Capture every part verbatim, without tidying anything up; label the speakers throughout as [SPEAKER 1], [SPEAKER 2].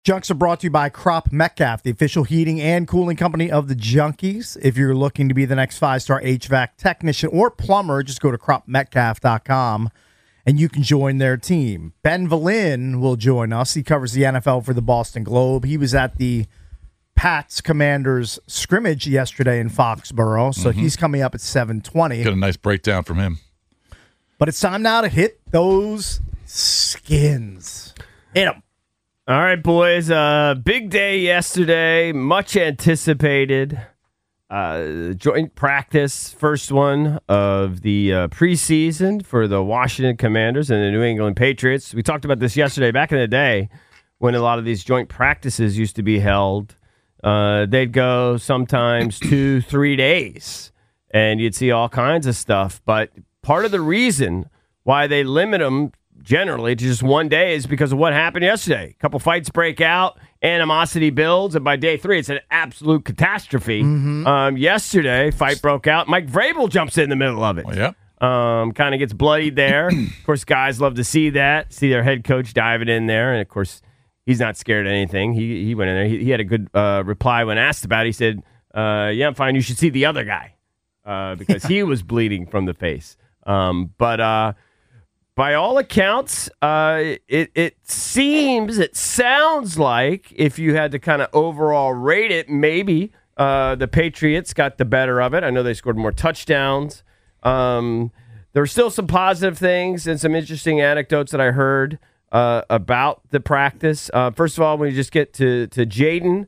[SPEAKER 1] Junks are brought to you by Crop Metcalf, the official heating and cooling company of the Junkies. If you're looking to be the next five-star H V A C technician or plumber, just go to crop metcalf dot com and you can join their team. Ben Valin will join us. He covers the N F L for the Boston Globe. He was at the Pats Commanders scrimmage yesterday in Foxborough, so mm-hmm. he's coming up at seven twenty.
[SPEAKER 2] Got a nice breakdown from him.
[SPEAKER 1] But it's time now to hit those skins. Hit them.
[SPEAKER 3] All right, boys. Uh, big day yesterday. Much anticipated. Uh, joint practice, first one of the uh, preseason for the Washington Commanders and the New England Patriots. We talked about this yesterday. Back in the day, when a lot of these joint practices used to be held, uh, they'd go sometimes two, three days, and you'd see all kinds of stuff. But part of the reason why they limit them generally to just one day is because of what happened yesterday. A couple fights break out, animosity builds, and by day three, it's an absolute catastrophe. Mm-hmm. Um, yesterday, fight broke out. Mike Vrabel jumps in the middle of it.
[SPEAKER 2] Oh, yeah.
[SPEAKER 3] Um, kind of gets bloodied there. Of course, guys love to see that, see their head coach diving in there. And, of course, he's not scared of anything. He he went in there. He, he had a good uh, reply when asked about it. He said, uh, yeah, I'm fine. You should see the other guy uh, because he was bleeding from the face. Um, but uh, by all accounts, uh, it, it seems, it sounds like if you had to kind of overall rate it, maybe uh, the Patriots got the better of it. I know they scored more touchdowns. Um, there were still some positive things and some interesting anecdotes that I heard uh, about the practice. Uh, first of all, when you just get to to Jayden,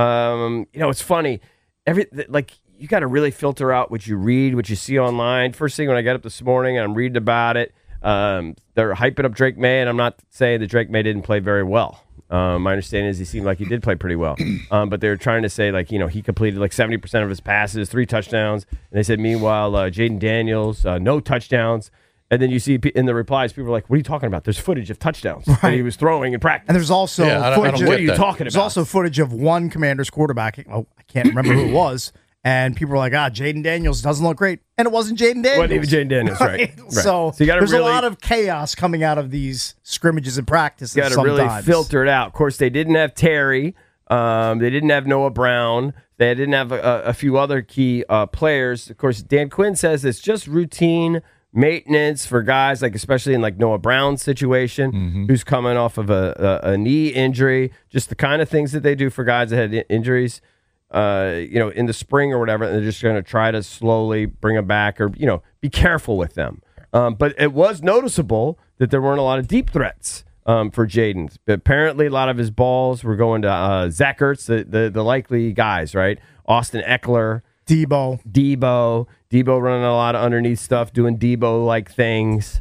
[SPEAKER 3] um, you know, it's funny. Every like you got to really filter out what you read, what you see online. First thing when I got up this morning, and I'm reading about it. Um, they're hyping up Drake May, and I'm not saying that Drake May didn't play very well. Um, my understanding is he seemed like he did play pretty well. Um, but they were trying to say, like, you know, he completed like seventy percent of his passes, three touchdowns. And they said, meanwhile, uh, Jayden Daniels, uh, no touchdowns. And then you see in the replies, people are like, what are you talking about? There's footage of touchdowns right. that he was throwing in practice.
[SPEAKER 1] And there's also
[SPEAKER 2] yeah, I don't,
[SPEAKER 1] footage
[SPEAKER 2] I don't
[SPEAKER 1] of,
[SPEAKER 3] what are you
[SPEAKER 2] that.
[SPEAKER 3] talking
[SPEAKER 1] there's
[SPEAKER 3] about?
[SPEAKER 1] also footage of one Commanders quarterback. Oh, I can't remember who it was. And people were like, ah, Jayden Daniels doesn't look great. And it wasn't Jayden Daniels.
[SPEAKER 3] Wasn't even Jayden Daniels, right.
[SPEAKER 1] right.
[SPEAKER 3] right.
[SPEAKER 1] So,
[SPEAKER 3] so you gotta
[SPEAKER 1] there's
[SPEAKER 3] really,
[SPEAKER 1] a lot of chaos coming out of these scrimmages and practices.
[SPEAKER 3] You got to really filter it out. Of course, they didn't have Terry. Um, they didn't have Noah Brown. They didn't have a, a few other key uh, players. Of course, Dan Quinn says it's just routine maintenance for guys, like especially in like Noah Brown's situation, mm-hmm. who's coming off of a, a, a knee injury. Just the kind of things that they do for guys that had injuries. Uh, you know, in the spring or whatever, and they're just going to try to slowly bring them back or, you know, be careful with them. Um, but it was noticeable that there weren't a lot of deep threats um, for Jayden. Apparently, a lot of his balls were going to uh, Zach Ertz, the, the, the likely guys, right? Austin Eckler.
[SPEAKER 1] Debo.
[SPEAKER 3] Debo. Debo running a lot of underneath stuff, doing Debo-like things.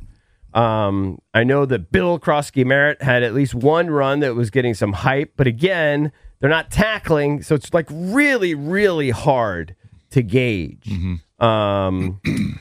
[SPEAKER 3] Um, I know that Bill Krosky-Merritt had at least one run that was getting some hype, but again, they're not tackling, so it's like really, really hard to gauge. Mm-hmm. Um,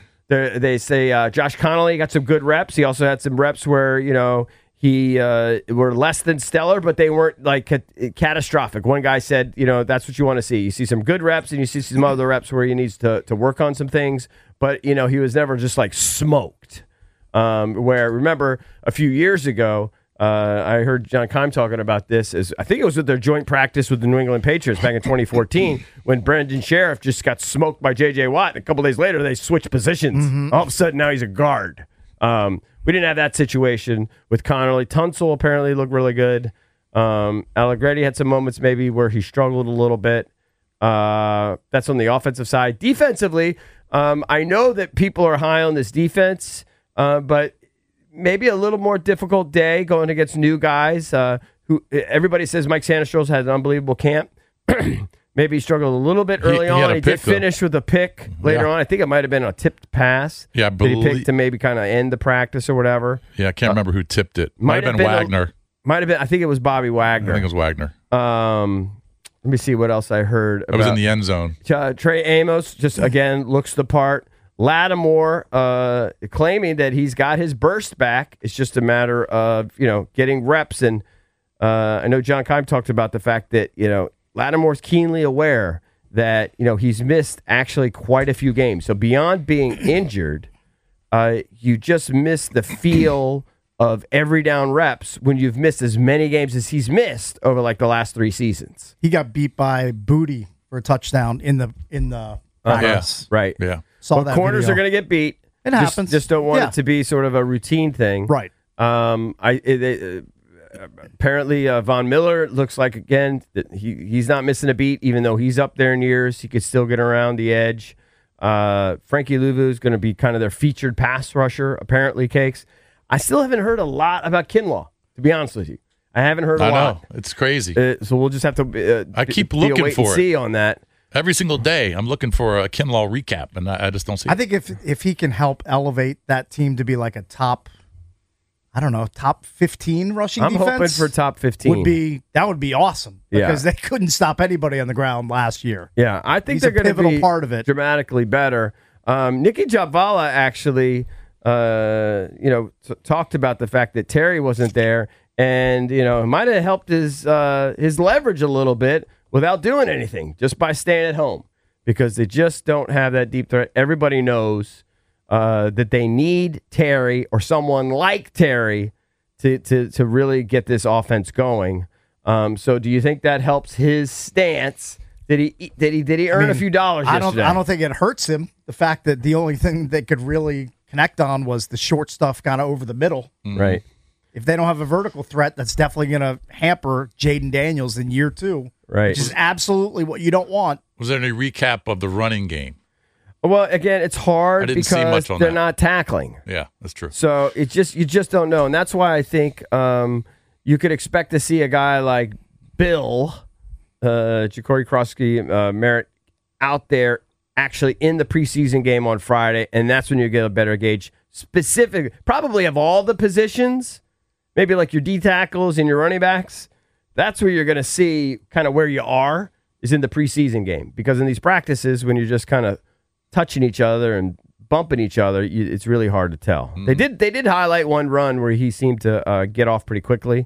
[SPEAKER 3] they say uh, Josh Connolly got some good reps. He also had some reps where, you know, he uh, were less than stellar, but they weren't like ca- catastrophic. One guy said, you know, that's what you want to see. You see some good reps, and you see some other reps where he needs to to work on some things. But, you know, he was never just like smoked. Um, where, remember, a few years ago, Uh, I heard John Keim talking about this. As I think it was with their joint practice with the New England Patriots back in twenty fourteen when Brandon Sheriff just got smoked by J J Watt. And a couple days later, they switched positions. Mm-hmm. All of a sudden, now he's a guard. Um, we didn't have that situation with Connolly. Tunsil apparently looked really good. Um, Allegretti had some moments maybe where he struggled a little bit. Uh, that's on the offensive side. Defensively, um, I know that people are high on this defense, uh, but maybe a little more difficult day going against new guys. Uh, who everybody says Mike Sainristil had an unbelievable camp. Maybe he struggled a little bit early he, he on. He pick, did finish though. with a pick later yeah. on. I think it might have been a tipped pass.
[SPEAKER 2] Yeah, I believe,
[SPEAKER 3] that he picked to maybe kind of end the practice or whatever.
[SPEAKER 2] Yeah, I can't uh, remember who tipped it. Might, might have been, been Wagner.
[SPEAKER 3] A, might have been. I think it was Bobby Wagner.
[SPEAKER 2] I think it was Wagner.
[SPEAKER 3] Um, let me see what else I heard.
[SPEAKER 2] I was in the end zone.
[SPEAKER 3] Uh, Trey Amos just again looks the part. Lattimore uh, claiming that he's got his burst back. It's just a matter of, you know, getting reps. And uh, I know John Keim talked about the fact that, you know, Lattimore's keenly aware that, you know, he's missed actually quite a few games. So beyond being injured, uh, you just miss the feel of every down reps when you've missed as many games as he's missed over like the last three seasons.
[SPEAKER 1] He got beat by Booty for a touchdown in the in the practice.
[SPEAKER 2] Yeah.
[SPEAKER 3] Right.
[SPEAKER 2] Yeah.
[SPEAKER 1] Saw
[SPEAKER 3] Well,
[SPEAKER 1] that
[SPEAKER 3] corners
[SPEAKER 1] video.
[SPEAKER 3] are going to get beat.
[SPEAKER 1] It
[SPEAKER 3] Just-
[SPEAKER 1] happens.
[SPEAKER 3] Just don't want
[SPEAKER 1] Yeah.
[SPEAKER 3] it to be sort of a routine thing.
[SPEAKER 1] Right.
[SPEAKER 3] Um, I it, it, uh, apparently uh, Von Miller looks like again that he he's not missing a beat, even though he's up there in years. He could still get around the edge. Uh, Frankie Louvu is going to be kind of their featured pass rusher. Apparently, Cakes. I still haven't heard a lot about Kinlaw. To be honest with you, I haven't heard a
[SPEAKER 2] I
[SPEAKER 3] lot.
[SPEAKER 2] know. It's crazy.
[SPEAKER 3] Uh, so we'll just have to. Uh,
[SPEAKER 2] I keep
[SPEAKER 3] be
[SPEAKER 2] looking
[SPEAKER 3] a wait and
[SPEAKER 2] for it.
[SPEAKER 3] see on that.
[SPEAKER 2] Every single day, I'm looking for a Kinlaw recap, and I, I just don't see
[SPEAKER 1] I
[SPEAKER 2] it.
[SPEAKER 1] think if if he can help elevate that team to be like a top, I don't know, top fifteen rushing
[SPEAKER 3] I'm
[SPEAKER 1] defense,
[SPEAKER 3] hoping for top fifteen.
[SPEAKER 1] would be that would be awesome
[SPEAKER 3] Yeah.
[SPEAKER 1] because they couldn't stop anybody on the ground last year.
[SPEAKER 3] Yeah, I think
[SPEAKER 1] He's
[SPEAKER 3] they're
[SPEAKER 1] a
[SPEAKER 3] going to
[SPEAKER 1] pivotal
[SPEAKER 3] be
[SPEAKER 1] part of it.
[SPEAKER 3] dramatically better. Um, Nikki Javala actually, uh, you know, t- talked about the fact that Terry wasn't there, and you know, it might have helped his uh, his leverage a little bit without doing anything, just by staying at home, because they just don't have that deep threat. Everybody knows uh, that they need Terry or someone like Terry to to to really get this offense going. Um, so, do you think that helps his stance? Did he did he did he earn
[SPEAKER 1] I mean,
[SPEAKER 3] a few dollars
[SPEAKER 1] I don't.
[SPEAKER 3] yesterday?
[SPEAKER 1] I don't think it hurts him. The fact that the only thing they could really connect on was the short stuff, kind of over the middle.
[SPEAKER 3] Right.
[SPEAKER 1] If they don't have a vertical threat, that's definitely going to hamper Jaden Daniels in year two.
[SPEAKER 3] Right.
[SPEAKER 1] Which is absolutely what you don't want.
[SPEAKER 2] Was there any recap of the running game?
[SPEAKER 3] Well, again, it's
[SPEAKER 2] I
[SPEAKER 3] hard
[SPEAKER 2] didn't see
[SPEAKER 3] because
[SPEAKER 2] much on
[SPEAKER 3] they're
[SPEAKER 2] that.
[SPEAKER 3] not tackling.
[SPEAKER 2] Yeah, that's true.
[SPEAKER 3] So it just you just don't know, and that's why I think um, you could expect to see a guy like Bill, uh, Ja'Cory Krosky, uh, Merritt out there actually in the preseason game on Friday, and that's when you get a better gauge. Specific, probably of all the positions, maybe like your D tackles and your running backs. That's where you're going to see kind of where you are is in the preseason game, because in these practices, when you're just kind of touching each other and bumping each other, you, it's really hard to tell.
[SPEAKER 2] Mm.
[SPEAKER 3] They did they did highlight one run where he seemed to uh, get off pretty quickly.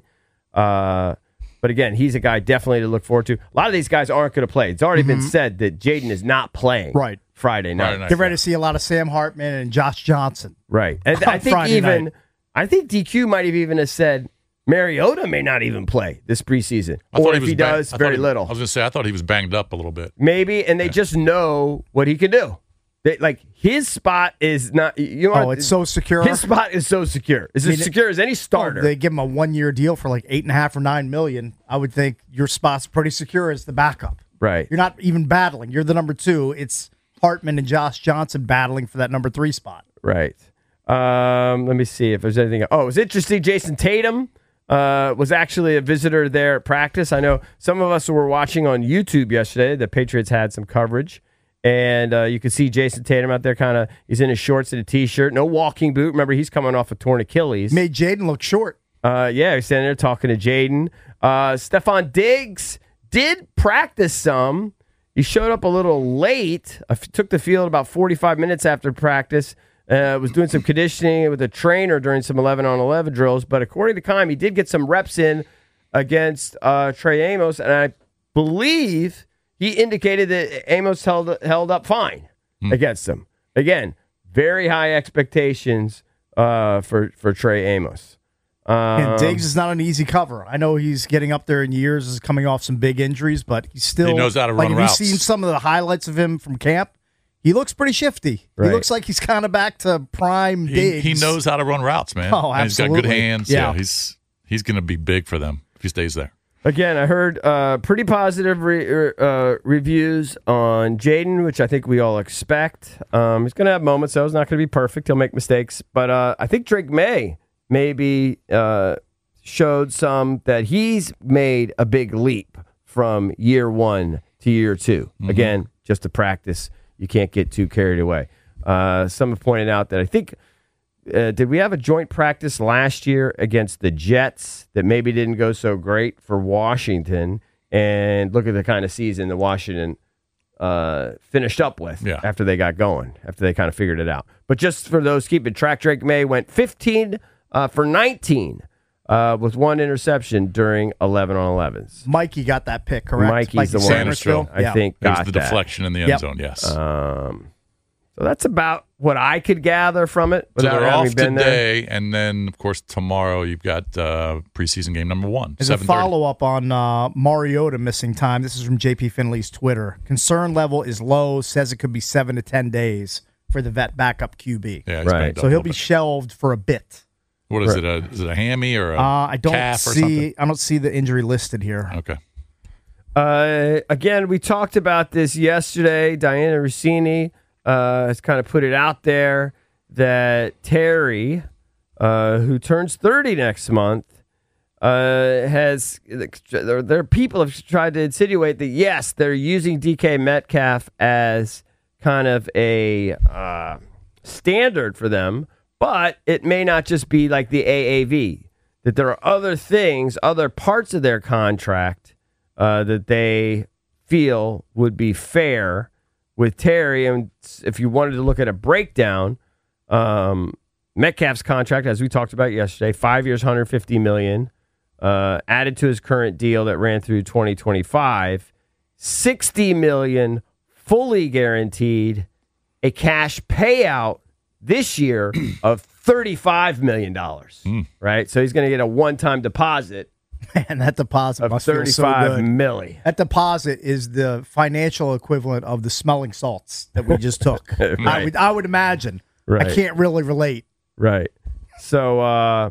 [SPEAKER 3] Uh, but again, he's a guy definitely to look forward to. A lot of these guys aren't going to play. It's already been said that Jaden is not playing
[SPEAKER 1] Right.
[SPEAKER 3] Friday night.
[SPEAKER 2] Friday night.
[SPEAKER 1] Get ready to see a lot of Sam Hartman and Josh Johnson.
[SPEAKER 3] Right. And
[SPEAKER 1] On
[SPEAKER 3] I think
[SPEAKER 1] Friday
[SPEAKER 3] even
[SPEAKER 1] night.
[SPEAKER 3] I think D Q might have even have said Mariota may not even play this preseason.
[SPEAKER 2] I thought
[SPEAKER 3] Or
[SPEAKER 2] he
[SPEAKER 3] if
[SPEAKER 2] was
[SPEAKER 3] he
[SPEAKER 2] bang-
[SPEAKER 3] does,
[SPEAKER 2] I thought
[SPEAKER 3] very
[SPEAKER 2] he-
[SPEAKER 3] little.
[SPEAKER 2] I was going to say, I thought he was banged up a little bit.
[SPEAKER 3] Maybe, and they just know what he can do. They, like his spot is not. You know,
[SPEAKER 1] Oh, it's so secure.
[SPEAKER 3] His spot is so secure. It's
[SPEAKER 1] I mean,
[SPEAKER 3] as secure as any
[SPEAKER 1] Oh,
[SPEAKER 3] starter.
[SPEAKER 1] they give him a one-year deal for like eight and a half or nine million. I would think your spot's pretty secure as the backup.
[SPEAKER 3] right.
[SPEAKER 1] You're not even battling. You're the number two. It's Hartman and Josh Johnson battling for that number three spot.
[SPEAKER 3] Right. Um, let me see if there's anything. Oh, it was interesting. Jason Tatum uh, was actually a visitor there at practice. I know some of us were watching on YouTube yesterday. The Patriots had some coverage. And uh, you could see Jason Tatum out there kind of, he's in his shorts and a T-shirt. No walking boot. Remember, he's coming off a torn Achilles.
[SPEAKER 1] Made Jaden look short.
[SPEAKER 3] Uh, yeah, he's standing there talking to Jaden. Uh, Stephon Diggs did practice some. He showed up a little late. I f- took the field about forty-five minutes after practice. Uh, was doing some conditioning with a trainer during some eleven on eleven drills. But according to Keim, he did get some reps in against uh, Trey Amos. And I believe he indicated that Amos held, held up fine against him. Again, very high expectations uh, for, for Trey Amos. Um,
[SPEAKER 1] And Diggs is not an easy cover. I know he's getting up there in years, is coming off some big injuries, but he's still.
[SPEAKER 2] He knows how to
[SPEAKER 1] like,
[SPEAKER 2] run
[SPEAKER 1] have
[SPEAKER 2] routes.
[SPEAKER 1] you seen some of the highlights of him from camp? He looks pretty shifty.
[SPEAKER 3] Right.
[SPEAKER 1] He looks like he's kind of back to prime
[SPEAKER 2] He,
[SPEAKER 1] Diggs.
[SPEAKER 2] he knows how to run routes, man.
[SPEAKER 1] Oh,
[SPEAKER 2] And he's got good
[SPEAKER 1] absolutely.
[SPEAKER 2] hands.
[SPEAKER 1] Yeah.
[SPEAKER 2] Yeah, he's he's going to be big for them if he stays there.
[SPEAKER 3] Again, I heard uh, pretty positive re- uh, reviews on Jaden, which I think we all expect. Um, he's going to have moments, though. He's not going to be perfect. He'll make mistakes. But uh, I think Drake May maybe uh, showed some that he's made a big leap from year one to year two.
[SPEAKER 2] Mm-hmm.
[SPEAKER 3] Again, just to practice. You can't get too carried away. Uh, some have pointed out that I think Uh, did we have a joint practice last year against the Jets that maybe didn't go so great for Washington? And look at the kind of season that Washington uh, finished up with
[SPEAKER 2] Yeah.
[SPEAKER 3] after they got going, after they kind of figured it out. But just for those keeping track, Drake May went fifteen uh, for nineteen uh, with one interception during eleven on elevens.
[SPEAKER 1] Mikey got that pick, correct?
[SPEAKER 3] Mikey's
[SPEAKER 1] Mikey
[SPEAKER 3] the one.
[SPEAKER 1] Sandersville?
[SPEAKER 3] I
[SPEAKER 1] Yeah.
[SPEAKER 3] think
[SPEAKER 2] There's
[SPEAKER 3] got
[SPEAKER 2] the
[SPEAKER 3] that.
[SPEAKER 2] deflection in the end
[SPEAKER 1] Yep.
[SPEAKER 2] zone, yes.
[SPEAKER 3] Um, So that's about what I could gather from it.
[SPEAKER 2] So
[SPEAKER 3] without
[SPEAKER 2] they're
[SPEAKER 3] having
[SPEAKER 2] off
[SPEAKER 3] been there.
[SPEAKER 2] today, and then, of course, tomorrow you've got uh, preseason game number one.
[SPEAKER 1] There's a
[SPEAKER 2] seven thirty.
[SPEAKER 1] follow-up on uh, Mariota missing time. This is from J P Finley's Twitter. Concern level is low, says it could be seven to ten days for the vet backup Q B.
[SPEAKER 2] Yeah, he's
[SPEAKER 3] Right.
[SPEAKER 2] banged up
[SPEAKER 1] So
[SPEAKER 2] a
[SPEAKER 1] he'll
[SPEAKER 2] little
[SPEAKER 1] be
[SPEAKER 2] bit.
[SPEAKER 1] shelved for a bit.
[SPEAKER 2] What is it? A, is it a hammy or a
[SPEAKER 1] Uh, I don't
[SPEAKER 2] calf or
[SPEAKER 1] see.
[SPEAKER 2] something?
[SPEAKER 1] I don't see the injury listed here.
[SPEAKER 2] Okay.
[SPEAKER 3] Uh, again, we talked about this yesterday. Diana Rossini uh, has kind of put it out there that Terry, uh, who turns thirty next month, uh, has there, there are people have tried to insinuate that yes, they're using D K Metcalf as kind of a uh, standard for them, but it may not just be like the A A V. That there are other things, other parts of their contract uh, that they feel would be fair with Terry. And if you wanted to look at a breakdown, um, Metcalf's contract, as we talked about yesterday, five years, one hundred fifty million dollars, uh, added to his current deal that ran through twenty twenty-five, sixty million dollars fully guaranteed, a cash payout this year of thirty-five million dollars,
[SPEAKER 2] Mm.
[SPEAKER 3] right? So he's going to get a one-time deposit
[SPEAKER 1] Man, that deposit
[SPEAKER 3] of
[SPEAKER 1] must feel so
[SPEAKER 3] thirty-five
[SPEAKER 1] good.
[SPEAKER 3] milli.
[SPEAKER 1] That deposit is the financial equivalent of the smelling salts that we just took. I
[SPEAKER 3] Right.
[SPEAKER 1] would, I would imagine.
[SPEAKER 3] Right.
[SPEAKER 1] I can't really relate.
[SPEAKER 3] Right. So uh,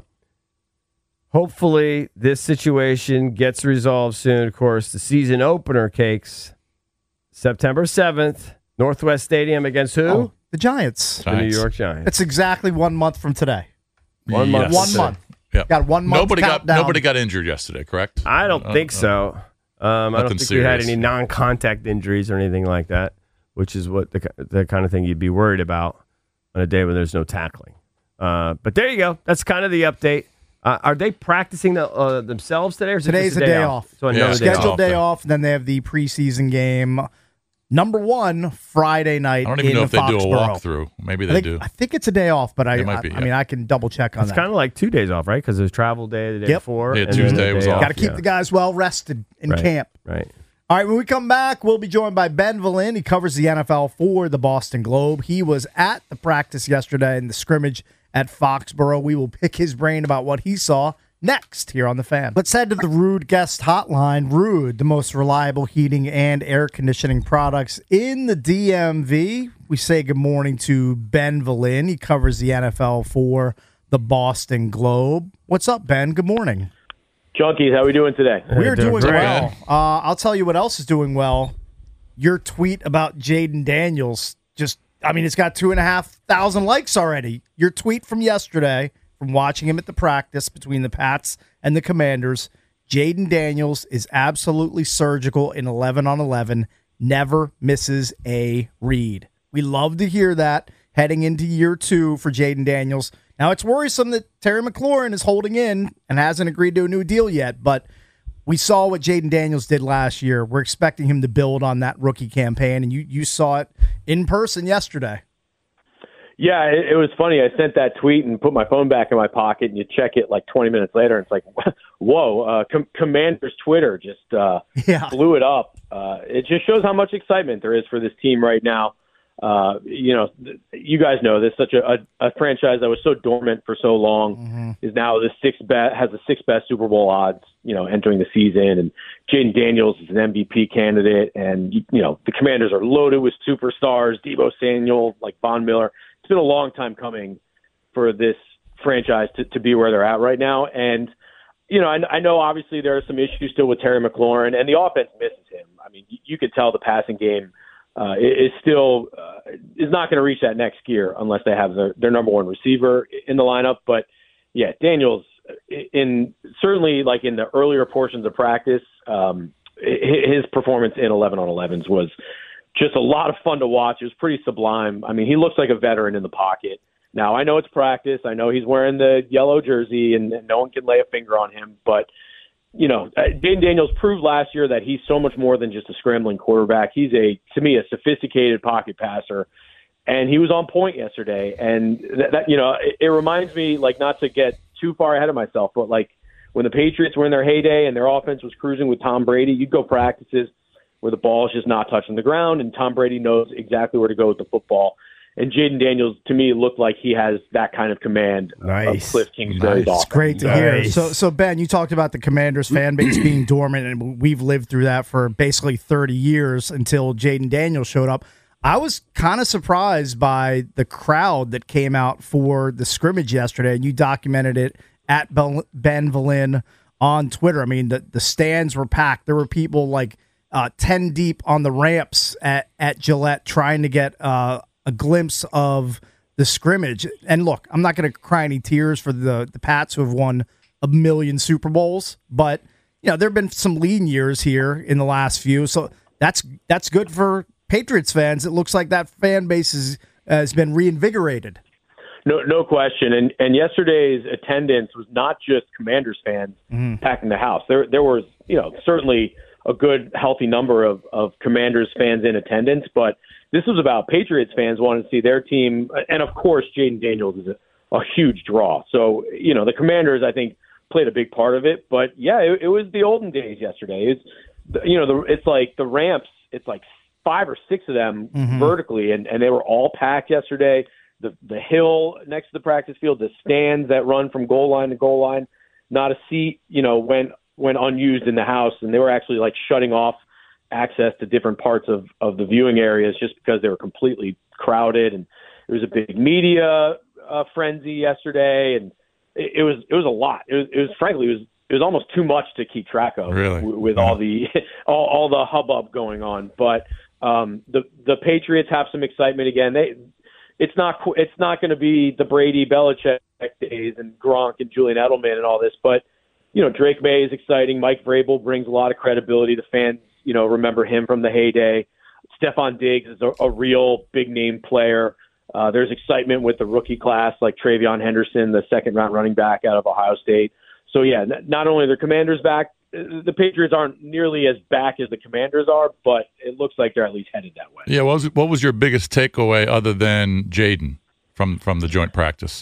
[SPEAKER 3] hopefully this situation gets resolved soon. Of course, the season opener cakes September seventh, Northwest Stadium against who?
[SPEAKER 1] Oh, the Giants.
[SPEAKER 3] The New
[SPEAKER 2] Giants.
[SPEAKER 3] York Giants.
[SPEAKER 1] That's exactly one month from today.
[SPEAKER 3] One month.
[SPEAKER 2] Yes.
[SPEAKER 1] One month.
[SPEAKER 2] Yeah.
[SPEAKER 1] Got one month
[SPEAKER 2] Nobody got
[SPEAKER 1] countdown.
[SPEAKER 2] nobody got injured yesterday, correct?
[SPEAKER 3] I don't
[SPEAKER 2] Uh,
[SPEAKER 3] think
[SPEAKER 2] uh,
[SPEAKER 3] so. Um, I don't
[SPEAKER 2] nothing
[SPEAKER 3] think we had
[SPEAKER 2] serious.
[SPEAKER 3] any non-contact injuries or anything like that, which is what the the kind of thing you'd be worried about on a day when there's no tackling. Uh, but there you go. That's kind of the update. Uh, are they practicing the, uh, themselves today? Or is it
[SPEAKER 1] Today's
[SPEAKER 3] just
[SPEAKER 1] a day off.
[SPEAKER 3] So
[SPEAKER 2] Yeah,
[SPEAKER 3] another day
[SPEAKER 1] Scheduled
[SPEAKER 3] off.
[SPEAKER 1] day
[SPEAKER 2] then.
[SPEAKER 1] off, and then they have the preseason game. Number one, Friday night
[SPEAKER 2] I don't even
[SPEAKER 1] in
[SPEAKER 2] know if they do a
[SPEAKER 1] Foxborough.
[SPEAKER 2] walkthrough. Maybe
[SPEAKER 1] I
[SPEAKER 2] they
[SPEAKER 1] think,
[SPEAKER 2] do.
[SPEAKER 1] I think it's a day off, but I,
[SPEAKER 2] It might
[SPEAKER 1] I,
[SPEAKER 2] be,
[SPEAKER 1] I
[SPEAKER 2] yeah.
[SPEAKER 1] mean, I can double check on
[SPEAKER 3] It's
[SPEAKER 1] that.
[SPEAKER 3] kind of like two days off, right? Because there's travel day the day
[SPEAKER 1] Yep.
[SPEAKER 3] before.
[SPEAKER 2] Yeah,
[SPEAKER 3] and then
[SPEAKER 2] Tuesday
[SPEAKER 3] the
[SPEAKER 2] was
[SPEAKER 3] day
[SPEAKER 2] off.
[SPEAKER 1] Got to keep
[SPEAKER 3] yeah.
[SPEAKER 1] the guys well rested in
[SPEAKER 3] Right,
[SPEAKER 1] camp.
[SPEAKER 3] Right.
[SPEAKER 1] All right, when we come back, we'll be joined by Ben Valin. He covers the N F L for the Boston Globe. He was at the practice yesterday in the scrimmage at Foxborough. We will pick his brain about what he saw next here on The Fan. Let's head to the Rude Guest Hotline. Rude, the most reliable heating and air conditioning products in the D M V. We say good morning to Ben Valin. He covers the N F L for the Boston Globe. What's up, Ben? Good morning.
[SPEAKER 4] Junkies, how we doing today?
[SPEAKER 1] We're
[SPEAKER 3] doing
[SPEAKER 1] doing
[SPEAKER 3] great.
[SPEAKER 1] well. Uh, I'll tell you what else is doing well. Your tweet about Jaden Daniels just, I mean, it's got two and a half thousand likes already. Your tweet from yesterday, from watching him at the practice between the Pats and the Commanders, Jaden Daniels is absolutely surgical in eleven on eleven, never misses a read. We love to hear that heading into year two for Jaden Daniels. Now, it's worrisome that Terry McLaurin is holding in and hasn't agreed to a new deal yet, but we saw what Jaden Daniels did last year. We're expecting him to build on that rookie campaign, and you, you saw it in person yesterday.
[SPEAKER 4] Yeah, it, it was funny. I sent that tweet and put my phone back in my pocket, and you check it like twenty minutes later, and it's like, whoa, uh, Com- Commander's Twitter just uh,
[SPEAKER 1] Yeah.
[SPEAKER 4] blew it up. Uh, it just shows how much excitement there is for this team right now. Uh, you know, th- you guys know this. Such a, a, a franchise that was so dormant for so long
[SPEAKER 1] Mm-hmm.
[SPEAKER 4] is now the sixth best, has the sixth best Super Bowl odds. You know, entering the season, and Jaden Daniels is an M V P candidate, and you know the Commanders are loaded with superstars. Deebo Samuel, like Von Miller. It's been a long time coming for this franchise to, to be where they're at right now, and you know, I, I know obviously there are some issues still with Terry McLaurin, and the offense misses him. I mean, you, you could tell the passing game. Uh, is still uh, is not going to reach that next gear unless they have their, their number one receiver in the lineup. But yeah, Daniels, in certainly like in the earlier portions of practice, um, his performance in eleven on elevens was just a lot of fun to watch. It was pretty sublime. I mean, he looks like a veteran in the pocket. Now I know it's practice. I know he's wearing the yellow jersey, and, and no one can lay a finger on him, but. You know, Jaden Daniels proved last year that he's so much more than just a scrambling quarterback. He's a, to me, a sophisticated pocket passer, and he was on point yesterday. And that, that you know, it, it reminds me, like, not to get too far ahead of myself, but like when the Patriots were in their heyday and their offense was cruising with Tom Brady, you'd go practices where the ball is just not touching the ground, and Tom Brady knows exactly where to go with the football. And Jaden Daniels, to me, looked like he has that kind of command
[SPEAKER 3] Nice.
[SPEAKER 4] of Cliff Kingsbury's
[SPEAKER 2] Nice.
[SPEAKER 4] offense.
[SPEAKER 1] It's great to
[SPEAKER 3] Nice.
[SPEAKER 1] hear. So, so Ben, you talked about the Commanders fan base being dormant, and we've lived through that for basically thirty years until Jaden Daniels showed up. I was kind of surprised by the crowd that came out for the scrimmage yesterday, and you documented it at Ben Valin on Twitter. I mean, the, the stands were packed. There were people like uh, ten deep on the ramps at, at Gillette trying to get uh, a glimpse of the scrimmage. And look, I'm not going to cry any tears for the, the Pats who have won a million Super Bowls, but you know, there have been some lean years here in the last few. So that's that's good for Patriots fans. It looks like that fan base is, uh, has been reinvigorated.
[SPEAKER 4] No, no question. And and yesterday's attendance was not just Commanders fans
[SPEAKER 1] Mm-hmm.
[SPEAKER 4] packing the house. There there was, you know, certainly a good, healthy number of, of Commanders fans in attendance, but this was about Patriots fans wanting to see their team. And of course, Jaden Daniels is a, a huge draw. So, you know, the Commanders, I think, played a big part of it. But yeah, it, it was the olden days yesterday. It's, you know, the, it's like the ramps, it's like five or six of them
[SPEAKER 1] Mm-hmm.
[SPEAKER 4] vertically, and, and they were all packed yesterday. The the hill next to the practice field, the stands that run from goal line to goal line, not a seat, you know, went went unused in the house, and they were actually like shutting off access to different parts of, of the viewing areas just because they were completely crowded. And it was a big media uh, frenzy yesterday, and it, it was it was a lot. It was, it was frankly it was it was almost too much to keep track of.
[SPEAKER 2] Really?
[SPEAKER 4] w- with
[SPEAKER 2] Yeah.
[SPEAKER 4] all the all, all the hubbub going on. But um, the the Patriots have some excitement again. They it's not qu- it's not going to be the Brady Belichick days and Gronk and Julian Edelman and all this, but you know, Drake May is exciting. Mike Vrabel brings a lot of credibility. The fans, you know, remember him from the heyday. Stephon Diggs is a, a real big name player. Uh, there's excitement with the rookie class like Travion Henderson, the second round running back out of Ohio State. So yeah, n- not only are the Commanders back, uh, the Patriots aren't nearly as back as the Commanders are, but it looks like they're at least headed that way.
[SPEAKER 2] Yeah, what was what was your biggest takeaway other than Jaden from from the joint practice?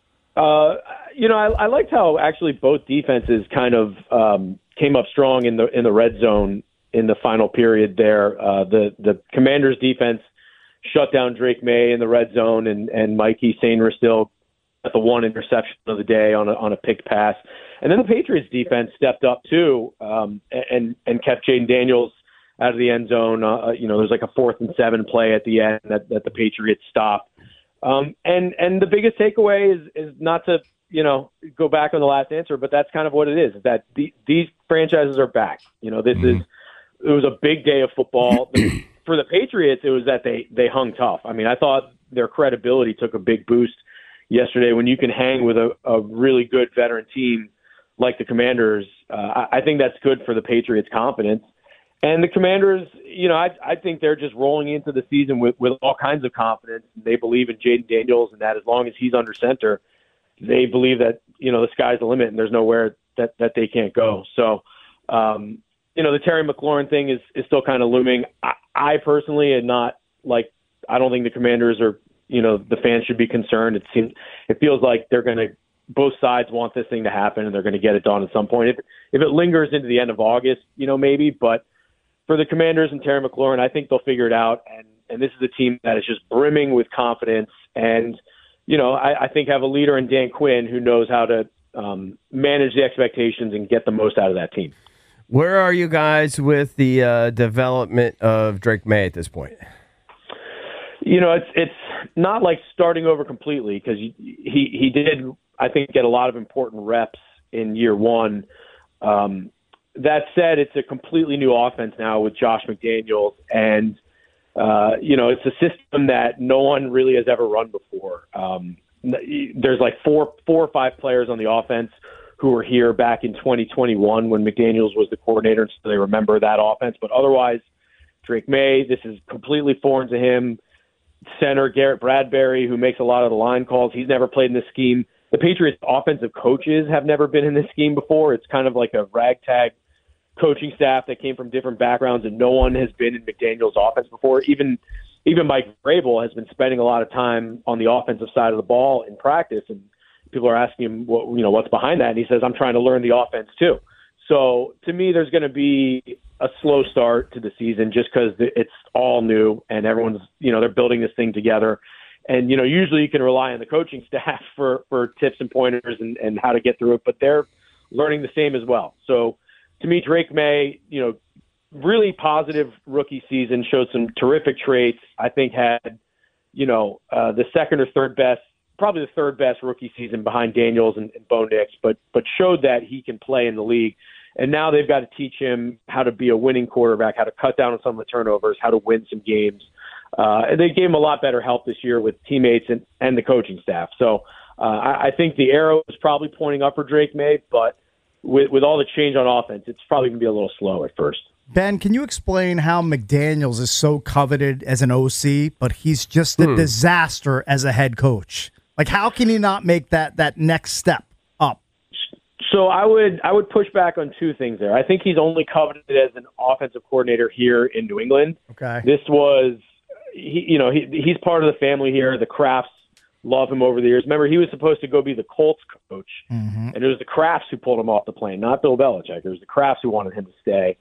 [SPEAKER 4] Uh, you know, I, I liked how actually both defenses kind of um, came up strong in the in the red zone in the final period there. Uh, the the Commanders defense shut down Drake May in the red zone, and and Mikey Sainer still got the one interception of the day on a on a pick pass. And then the Patriots defense stepped up too, um, and and kept Jaden Daniels out of the end zone. Uh, you know, there's like a fourth and seven play at the end that, that the Patriots stopped. Um, and and the biggest takeaway is is not to you know go back on the last answer, but that's kind of what it is. is that the, these franchises are back. You know, this
[SPEAKER 2] Mhm.
[SPEAKER 4] is it was a big day of football for the Patriots. It was that they they hung tough. I mean, I thought their credibility took a big boost yesterday when you can hang with a, a really good veteran team like the Commanders. Uh, I, I think that's good for the Patriots' confidence. And the Commanders, you know, I, I think they're just rolling into the season with, with all kinds of confidence. They believe in Jaden Daniels, and that as long as he's under center, they believe that, you know, the sky's the limit and there's nowhere that, that they can't go. So, um, you know, the Terry McLaurin thing is, is still kind of looming. I, I personally am not like, I don't think the Commanders are, you know, the fans should be concerned. It seems, it feels like they're going to, both sides want this thing to happen and they're going to get it done at some point. If, if it lingers into the end of August, you know, maybe, but for the Commanders and Terry McLaurin, I think they'll figure it out. And, and this is a team that is just brimming with confidence. And, you know, I, I think have a leader in Dan Quinn who knows how to um, manage the expectations and get the most out of that team.
[SPEAKER 3] Where are you guys with the uh, development of Drake May at this point?
[SPEAKER 4] You know, it's it's not like starting over completely because he, he he did, I think, get a lot of important reps in year one. Um, that said, it's a completely new offense now with Josh McDaniels, and uh, you know, it's a system that no one really has ever run before. Um, there's like four four or five players on the offense who were here back in twenty twenty-one when McDaniels was the coordinator, so they remember that offense. But otherwise, Drake May, this is completely foreign to him. Center Garrett Bradbury, who makes a lot of the line calls, he's never played in this scheme. The Patriots offensive coaches have never been in this scheme before. It's kind of like a ragtag coaching staff that came from different backgrounds, and no one has been in McDaniels' offense before. Even even Mike Vrabel has been spending a lot of time on the offensive side of the ball in practice, and people are asking him, what, you know, what's behind that, and he says, I'm trying to learn the offense too. So to me, there's going to be a slow start to the season just because it's all new and everyone's, you know, they're building this thing together. And, you know, usually you can rely on the coaching staff for, for tips and pointers and, and how to get through it, but they're learning the same as well. So to me, Drake May, you know, really positive rookie season, showed some terrific traits. I think had, you know, uh, the second or third best, probably the third best rookie season behind Daniels and, and Bo Nix, but, but showed that he can play in the league. And now they've got to teach him how to be a winning quarterback, how to cut down on some of the turnovers, how to win some games. Uh, and they gave him a lot better help this year with teammates and, and the coaching staff. So uh, I, I think the arrow is probably pointing up for Drake May, but with, with all the change on offense, it's probably going to be a little slow at first.
[SPEAKER 1] Ben, can you explain how McDaniels is so coveted as an O C, but he's just a hmm. disaster as a head coach? Like, how can he not make that that next step up?
[SPEAKER 4] So I would I would push back on two things there. I think he's only coveted as an offensive coordinator here in New England.
[SPEAKER 1] Okay,
[SPEAKER 4] this was he, you know, he he's part of the family here. The Krafts love him over the years. Remember, he was supposed to go be the Colts coach, mm-hmm. and it was the Krafts who pulled him off the plane, not Bill Belichick. It was the Krafts who wanted him to stay.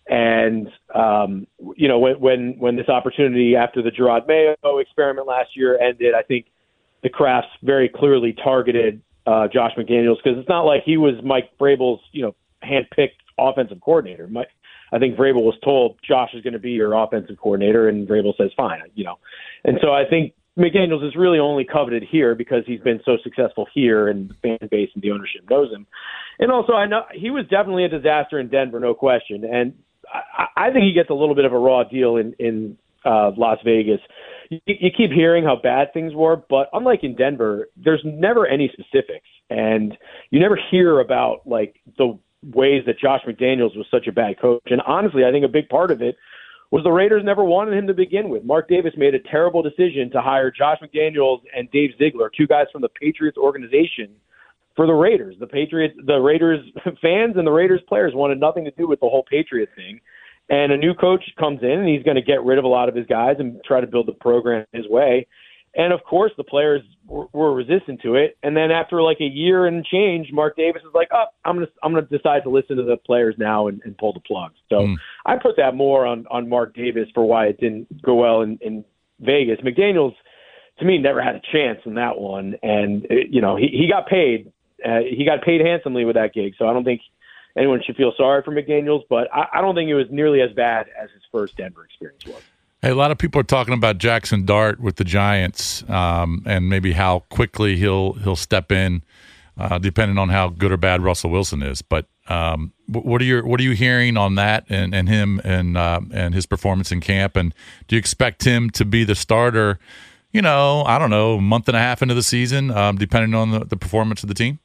[SPEAKER 4] And um, you know, when when when this opportunity after the Gerard Mayo experiment last year ended, I think the Krafts very clearly targeted uh, Josh McDaniels, because it's not like he was Mike Vrabel's, you know, handpicked offensive coordinator. Mike, I think Vrabel was told Josh is going to be your offensive coordinator, and Vrabel says fine, you know. And so I think McDaniels is really only coveted here because he's been so successful here, and the fan base and the ownership knows him. And also, I know he was definitely a disaster in Denver, no question. And I, I think he gets a little bit of a raw deal in in uh, Las Vegas. You, you keep hearing how bad things were, but unlike in Denver, there's never any specifics, and you never hear about like the ways that Josh McDaniels was such a bad coach. And honestly, I think a big part of it was the Raiders never wanted him to begin with. Mark Davis made a terrible decision to hire Josh McDaniels and Dave Ziegler, two guys from the Patriots organization, for the Raiders. The Patriots, the Raiders fans and the Raiders players wanted nothing to do with the whole Patriot thing. And a new coach comes in, and he's going to get rid of a lot of his guys and try to build the program his way. And, of course, the players were, were resistant to it. And then after, like, a year and change, Mark Davis is like, oh, I'm going to I'm gonna decide to listen to the players now and, and pull the plug. So mm. I put that more on, on Mark Davis for why it didn't go well in, in Vegas. McDaniels, to me, never had a chance in that one. And, it, you know, he, he got paid. Uh, he got paid handsomely with that gig. So I don't think anyone should feel sorry for McDaniels, but I, I don't think it was nearly as bad as his first Denver experience was.
[SPEAKER 2] Hey, a lot of people are talking about Jackson Dart with the Giants, um, and maybe how quickly he'll he'll step in, uh, depending on how good or bad Russell Wilson is. But um, what are you what are you hearing on that and, and him and uh, and his performance in camp? And do you expect him to be the starter? You know, I don't know, a month and a half into the season, um, depending on the, the performance of the team.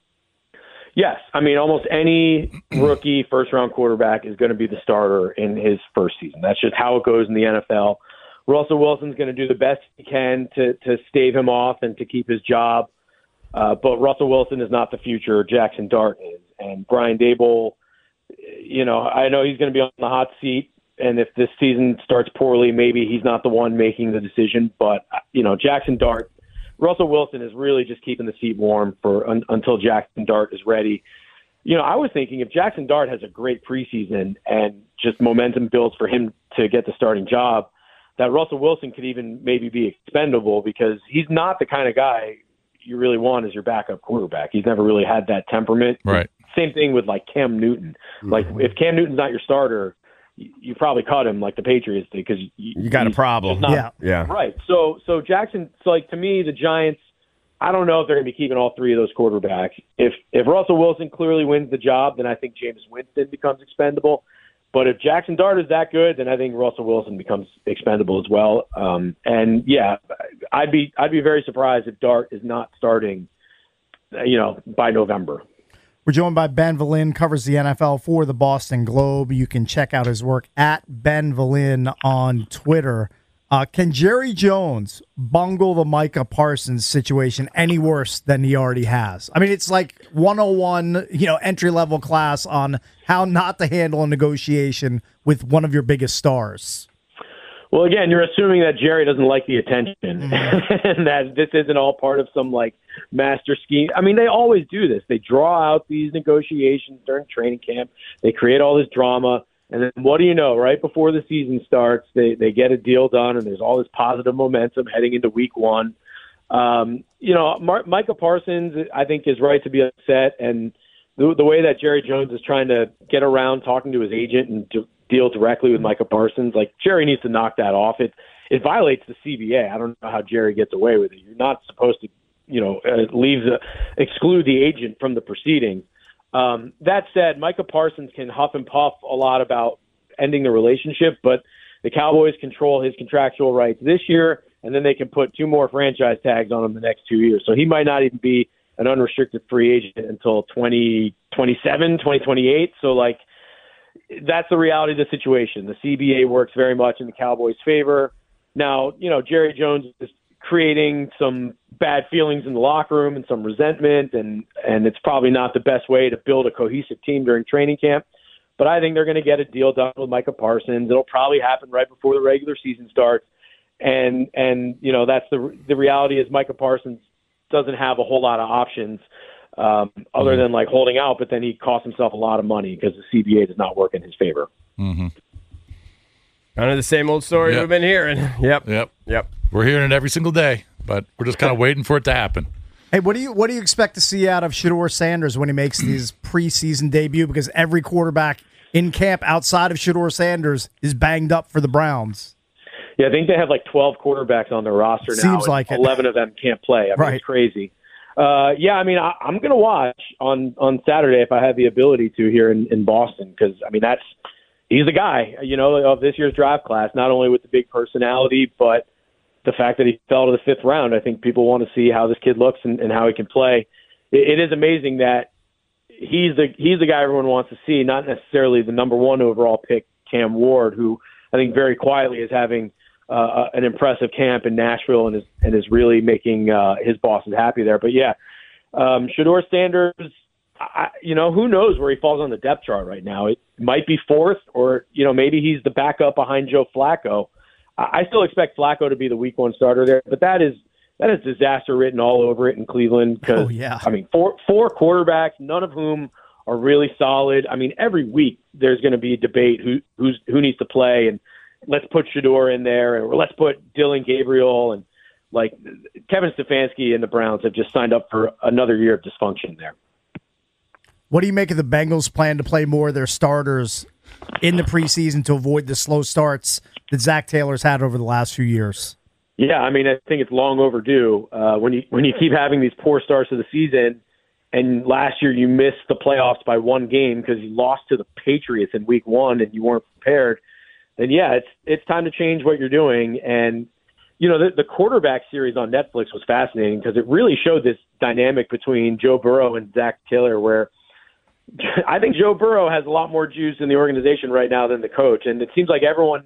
[SPEAKER 4] Yes. I mean, almost any rookie first-round quarterback is going to be the starter in his first season. That's just how it goes in the N F L. Russell Wilson's going to do the best he can to, to stave him off and to keep his job. Uh, but Russell Wilson is not the future. Jackson Dart is. And Brian Daboll, you know, I know he's going to be on the hot seat. And if this season starts poorly, maybe he's not the one making the decision. But, you know, Jackson Dart, Russell Wilson is really just keeping the seat warm for un, until Jackson Dart is ready. You know, I was thinking if Jackson Dart has a great preseason and just momentum builds for him to get the starting job, that Russell Wilson could even maybe be expendable, because he's not the kind of guy you really want as your backup quarterback. He's never really had that temperament.
[SPEAKER 2] Right.
[SPEAKER 4] Same thing with like Cam Newton. Mm-hmm. Like if Cam Newton's not your starter, you, you probably cut him like the Patriots did, because you,
[SPEAKER 3] you got a problem.
[SPEAKER 4] Not,
[SPEAKER 3] yeah, yeah.
[SPEAKER 4] Right. So so Jackson. So like to me, the Giants, I don't know if they're going to be keeping all three of those quarterbacks. If if Russell Wilson clearly wins the job, then I think Jameis Winston becomes expendable. But if Jackson Dart is that good, then I think Russell Wilson becomes expendable as well. Um, and yeah, I'd be I'd be very surprised if Dart is not starting, you know, by November.
[SPEAKER 1] We're joined by Ben Valin, covers the N F L for the Boston Globe. You can check out his work at Ben Valin on Twitter. Uh, can Jerry Jones bungle the Micah Parsons situation any worse than he already has? I mean, it's like one oh one, you know, entry-level class on how not to handle a negotiation with one of your biggest stars.
[SPEAKER 4] Well, again, you're assuming that Jerry doesn't like the attention and that this isn't all part of some, like, master scheme. I mean, they always do this. They draw out these negotiations during training camp. They create all this drama. And then what do you know? Right before the season starts, they, they get a deal done, and there's all this positive momentum heading into week one. Um, you know, Mar- Micah Parsons, I think, is right to be upset. And the, the way that Jerry Jones is trying to get around talking to his agent and to deal directly with Micah Parsons, like Jerry needs to knock that off. It it violates the C B A. I don't know how Jerry gets away with it. You're not supposed to, you know, uh, leave the exclude the agent from the proceeding. Um, that said, Micah Parsons can huff and puff a lot about ending the relationship, but the Cowboys control his contractual rights this year, and then they can put two more franchise tags on him the next two years. So he might not even be an unrestricted free agent until twenty twenty-seven, twenty twenty-eight. So, like, that's the reality of the situation. The C B A works very much in the Cowboys' favor. Now, you know, Jerry Jones is creating some bad feelings in the locker room and some resentment, and, and it's probably not the best way to build a cohesive team during training camp. But I think they're going to get a deal done with Micah Parsons. It'll probably happen right before the regular season starts. And, and you know, that's the the reality is Micah Parsons doesn't have a whole lot of options um, other mm-hmm. than, like, holding out, but then he costs himself a lot of money because the C B A does not work in his favor.
[SPEAKER 2] Mm-hmm.
[SPEAKER 3] Kind of the same old story
[SPEAKER 2] yep.
[SPEAKER 3] we've been hearing. Yep.
[SPEAKER 2] Yep.
[SPEAKER 3] Yep.
[SPEAKER 2] We're hearing it every single day, but we're just kind of waiting for it to happen.
[SPEAKER 1] Hey, what do you what do you expect to see out of Shedeur Sanders when he makes his preseason debut? Because every quarterback in camp outside of Shedeur Sanders is banged up for the Browns.
[SPEAKER 4] Yeah, I think they have like twelve quarterbacks on their roster now.
[SPEAKER 1] Seems like it.
[SPEAKER 4] eleven of them can't play. I mean,
[SPEAKER 1] right.
[SPEAKER 4] It's crazy. Uh, yeah, I mean, I, I'm going to watch on, on Saturday if I have the ability to here in, in Boston because, I mean, that's he's the guy, you know, of this year's draft class, not only with the big personality, but the fact that he fell to the fifth round. I think people want to see how this kid looks and, and how he can play. It, it is amazing that he's the he's the guy everyone wants to see, not necessarily the number one overall pick, Cam Ward, who I think very quietly is having uh, an impressive camp in Nashville and is and is really making uh, his bosses happy there. But yeah, um, Shedeur Sanders, I, you know, who knows where he falls on the depth chart right now? It might be fourth, or you know, maybe he's the backup behind Joe Flacco. I still expect Flacco to be the week one starter there, but that is that is disaster written all over it in Cleveland. Because
[SPEAKER 1] oh, yeah.
[SPEAKER 4] I mean, four four quarterbacks, none of whom are really solid. I mean, every week there's going to be a debate who who's who needs to play, and let's put Shedeur in there, or let's put Dylan Gabriel, and like Kevin Stefanski and the Browns have just signed up for another year of dysfunction there.
[SPEAKER 1] What do you make of the Bengals' plan to play more of their starters in the preseason to avoid the slow starts that Zach Taylor's had over the last few years?
[SPEAKER 4] Yeah, I mean, I think it's long overdue. Uh, when you when you keep having these poor starts of the season, and last year you missed the playoffs by one game because you lost to the Patriots in week one and you weren't prepared, then yeah, it's it's time to change what you're doing. And you know, the, the quarterback series on Netflix was fascinating because it really showed this dynamic between Joe Burrow and Zach Taylor, where I think Joe Burrow has a lot more juice in the organization right now than the coach, and it seems like everyone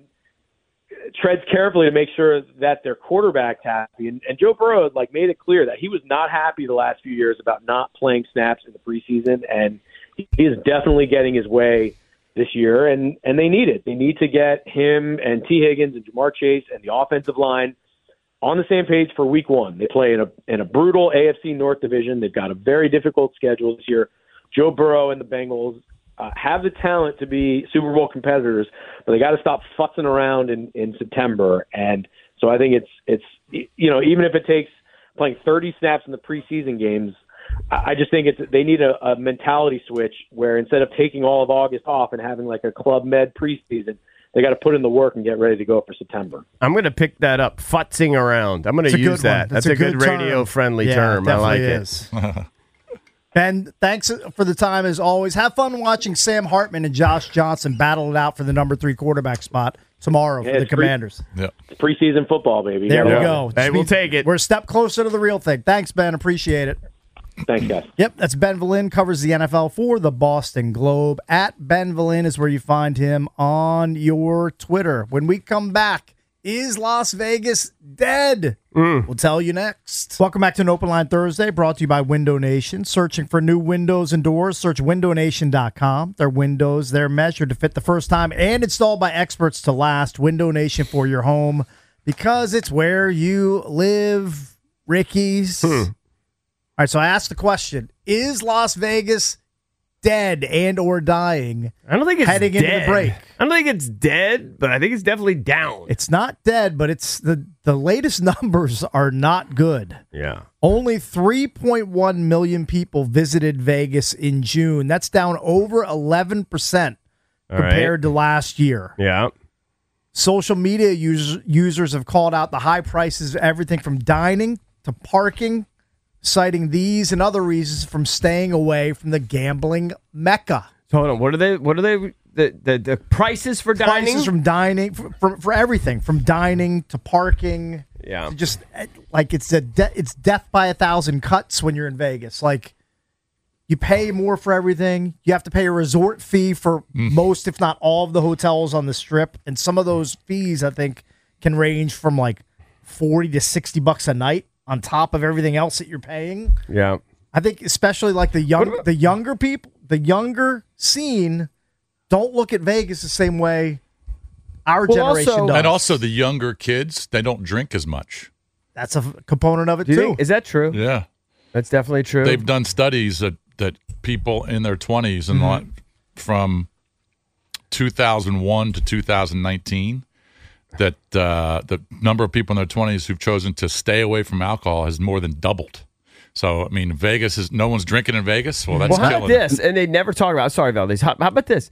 [SPEAKER 4] treads carefully to make sure that their quarterback's happy. And, and Joe Burrow had, like, made it clear that he was not happy the last few years about not playing snaps in the preseason, and he is definitely getting his way this year. And and they need it. They need to get him and T. Higgins and Jamar Chase and the offensive line on the same page for week one. They play in a in a brutal A F C North division. They've got a very difficult schedule this year. Joe Burrow and the Bengals uh, have the talent to be Super Bowl competitors, but they got to stop futzing around in, in September. And so I think it's it's you know, even if it takes playing thirty snaps in the preseason games, I just think it's they need a, a mentality switch where instead of taking all of August off and having like a Club Med preseason, they got to put in the work and get ready to go for September.
[SPEAKER 3] I'm going to pick that up, futzing around. I'm going to use that. That's, That's a, a good, good radio-friendly
[SPEAKER 1] yeah,
[SPEAKER 3] term. I like
[SPEAKER 1] is.
[SPEAKER 3] it.
[SPEAKER 1] Ben, thanks for the time as always. Have fun watching Sam Hartman and Josh Johnson battle it out for the number three quarterback spot tomorrow yeah, for the Commanders.
[SPEAKER 4] Pre- yeah. It's preseason football, baby.
[SPEAKER 1] There
[SPEAKER 4] yeah.
[SPEAKER 1] we go.
[SPEAKER 3] Hey, we'll take it.
[SPEAKER 1] We're a step closer to the real thing. Thanks, Ben. Appreciate it.
[SPEAKER 4] Thanks, guys.
[SPEAKER 1] Yep, that's Ben Valin, covers the N F L for the Boston Globe. At Ben Valin is where you find him on your Twitter. When we come back, is Las Vegas dead? Mm. We'll tell you next. Welcome back to an Open Line Thursday, brought to you by Window Nation. Searching for new windows and doors, search window nation dot com. Their windows, they're measured to fit the first time and installed by experts to last. Window Nation for your home, because it's where you live, Rickies. Hmm. All right, so I asked the question, is Las Vegas dead and or dying.
[SPEAKER 3] I don't think it's
[SPEAKER 1] heading
[SPEAKER 3] dead.
[SPEAKER 1] into the break.
[SPEAKER 3] I don't think it's dead, but I think it's definitely down.
[SPEAKER 1] It's not dead, but it's the the latest numbers are not good.
[SPEAKER 3] Yeah.
[SPEAKER 1] Only three point one million people visited Vegas in June. That's down over eleven percent compared to last year.
[SPEAKER 3] Yeah.
[SPEAKER 1] Social media users, users have called out the high prices of everything from dining to parking, citing these and other reasons from staying away from the gambling mecca.
[SPEAKER 3] So hold on. What are they? What are they? The the, the prices for dining?
[SPEAKER 1] Prices from dining, for, for, for everything, from dining to parking.
[SPEAKER 3] Yeah.
[SPEAKER 1] To just like it's a de- it's death by a thousand cuts when you're in Vegas. Like you pay more for everything. You have to pay a resort fee for mm. most, if not all, of the hotels on the Strip, and some of those fees I think can range from like forty to sixty bucks a night on top of everything else that you're paying.
[SPEAKER 3] Yeah.
[SPEAKER 1] I think especially like the young, the younger people, the younger scene, don't look at Vegas the same way our
[SPEAKER 3] well,
[SPEAKER 1] generation
[SPEAKER 3] also,
[SPEAKER 1] does.
[SPEAKER 2] And also the younger kids, they don't drink as much.
[SPEAKER 1] That's a component of it
[SPEAKER 3] Do you
[SPEAKER 1] too.
[SPEAKER 3] think, is that true?
[SPEAKER 2] Yeah.
[SPEAKER 3] That's definitely true.
[SPEAKER 2] They've done studies that, that people in their twenties and mm-hmm. from two thousand one to two thousand nineteen, that uh, the number of people in their twenties who've chosen to stay away from alcohol has more than doubled. So, I mean, Vegas is no one's drinking in Vegas. Well, that's
[SPEAKER 3] well, how
[SPEAKER 2] killing
[SPEAKER 3] about this? And they never talk about. Sorry, Valdez. How, how about this?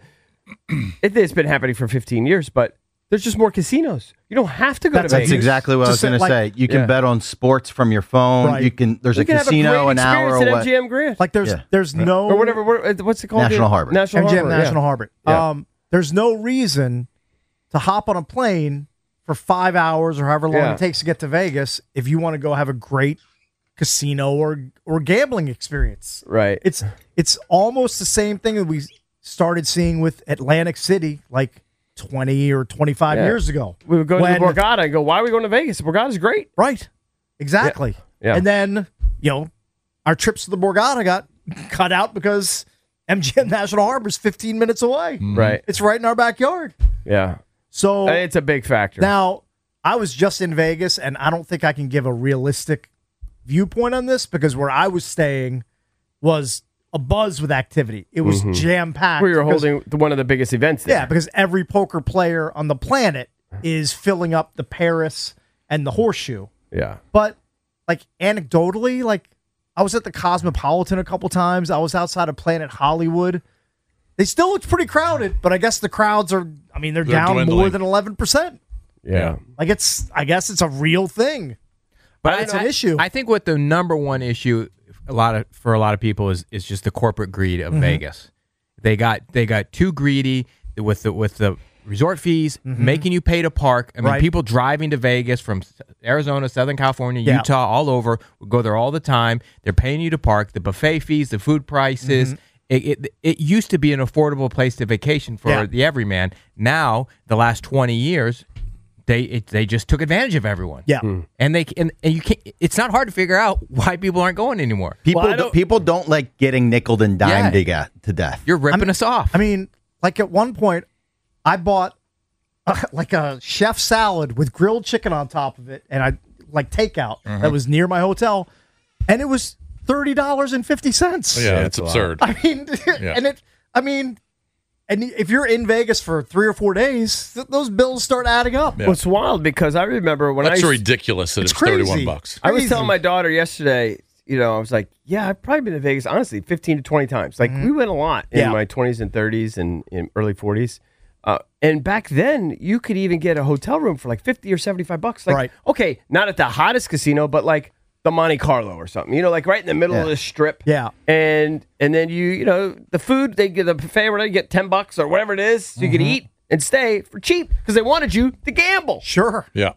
[SPEAKER 3] it, it's been happening for fifteen years, but there's just more casinos. You don't have to go
[SPEAKER 1] That's
[SPEAKER 3] to Vegas.
[SPEAKER 5] That's exactly what
[SPEAKER 1] Just
[SPEAKER 5] I was going
[SPEAKER 1] like-
[SPEAKER 5] to say. You can
[SPEAKER 3] Yeah.
[SPEAKER 5] bet on sports from your phone.
[SPEAKER 1] Right.
[SPEAKER 5] You can. There's
[SPEAKER 3] You
[SPEAKER 5] a
[SPEAKER 3] can
[SPEAKER 5] casino
[SPEAKER 3] have a
[SPEAKER 5] an
[SPEAKER 3] great
[SPEAKER 5] hour
[SPEAKER 3] experience at
[SPEAKER 5] away.
[SPEAKER 3] M G M Grand.
[SPEAKER 1] Like there's
[SPEAKER 5] Yeah.
[SPEAKER 1] there's no
[SPEAKER 3] or whatever. what- What's it called?
[SPEAKER 5] National
[SPEAKER 3] dude?
[SPEAKER 5] Harbor.
[SPEAKER 3] National
[SPEAKER 1] M G M
[SPEAKER 3] Harbor.
[SPEAKER 1] National
[SPEAKER 3] yeah.
[SPEAKER 1] Harbor.
[SPEAKER 3] Yeah.
[SPEAKER 1] Um, there's no reason to hop on a plane for five hours or however long
[SPEAKER 3] Yeah.
[SPEAKER 1] it takes to get to Vegas if you want to go have a great casino or or gambling experience.
[SPEAKER 3] Right.
[SPEAKER 1] It's it's almost the same thing that we started seeing with Atlantic City like twenty or twenty-five
[SPEAKER 3] Yeah.
[SPEAKER 1] years ago.
[SPEAKER 3] We would go
[SPEAKER 1] When-
[SPEAKER 3] to the Borgata and go, why are we going to Vegas? Borgata's great.
[SPEAKER 1] Right. Exactly.
[SPEAKER 3] Yeah. Yeah.
[SPEAKER 1] And then, you know, our trips to the Borgata got cut out because M G M National Harbor is fifteen minutes away.
[SPEAKER 3] Right.
[SPEAKER 1] It's right in our backyard.
[SPEAKER 3] Yeah.
[SPEAKER 1] So
[SPEAKER 3] It's a big factor.
[SPEAKER 1] now I was just in Vegas and I don't think I can give a realistic viewpoint on this because where I was staying was a buzz with activity. It was jam packed.
[SPEAKER 3] we were holding the, one of the biggest events there.
[SPEAKER 1] Yeah, because every poker player on the planet is filling up the Paris and the Horseshoe.
[SPEAKER 3] Yeah.
[SPEAKER 1] But like anecdotally, like I was at the Cosmopolitan a couple times. I was outside of Planet Hollywood. They still looked pretty crowded, but I guess the crowds are, I mean, they're,
[SPEAKER 2] They're
[SPEAKER 1] down
[SPEAKER 2] dwindling.
[SPEAKER 1] more than eleven percent.
[SPEAKER 3] Yeah.
[SPEAKER 1] Like it's, I guess it's a real thing.
[SPEAKER 6] But
[SPEAKER 1] It's
[SPEAKER 6] I,
[SPEAKER 1] an
[SPEAKER 6] I-
[SPEAKER 1] issue.
[SPEAKER 6] I think what the number one issue a lot of for a lot of people is is just the corporate greed of Vegas. They got they got too greedy with the with the resort fees, making you pay to park. I mean,
[SPEAKER 1] Right.
[SPEAKER 6] people driving to Vegas from Arizona, Southern California,
[SPEAKER 1] Yeah.
[SPEAKER 6] Utah, all over, go there all the time. They're paying you to park. The buffet fees, the food prices. It, it it used to be an affordable place to vacation for
[SPEAKER 1] Yeah.
[SPEAKER 6] the everyman. Now, the last twenty years, they it, they just took advantage of everyone.
[SPEAKER 1] Yeah.
[SPEAKER 6] And they and, and you can't. It's not hard to figure out why people aren't going anymore.
[SPEAKER 5] People,
[SPEAKER 1] Well, I
[SPEAKER 5] do-
[SPEAKER 1] don't-
[SPEAKER 5] people don't like getting nickeled and dimed
[SPEAKER 6] Yeah.
[SPEAKER 5] to, get, to death.
[SPEAKER 6] You're ripping us off.
[SPEAKER 1] I mean, like at one point, I bought uh, like a chef salad with grilled chicken on top of it, and I like takeout that was near my hotel, and it was thirty dollars and fifty cents.
[SPEAKER 2] Yeah, it's absurd.
[SPEAKER 1] I mean, and it. I mean, and if you're in Vegas for three or four days, th- those bills start adding up.
[SPEAKER 2] Yeah.
[SPEAKER 3] Well, it's wild because I remember when
[SPEAKER 2] That's
[SPEAKER 3] I
[SPEAKER 2] ridiculous that it's,
[SPEAKER 1] It's crazy.
[SPEAKER 2] thirty-one bucks.
[SPEAKER 3] I was
[SPEAKER 1] Crazy.
[SPEAKER 3] telling my daughter yesterday, you know, I was like, yeah, I've probably been to Vegas, honestly, fifteen to twenty times. Like, we went a lot in
[SPEAKER 1] Yeah.
[SPEAKER 3] my twenties and thirties and in early forties. Uh, and back then, you could even get a hotel room for like fifty or seventy-five bucks. Like,
[SPEAKER 1] Right.
[SPEAKER 3] okay, not at the hottest casino, but like the Monte Carlo or something, you know, like right in the middle of
[SPEAKER 5] Yeah.
[SPEAKER 3] the strip.
[SPEAKER 1] Yeah.
[SPEAKER 3] And and then you, you know, the food, they get the buffet, where you get ten bucks or whatever it is, so you could eat and stay for cheap because they wanted you to gamble.
[SPEAKER 1] Sure.
[SPEAKER 2] Yeah.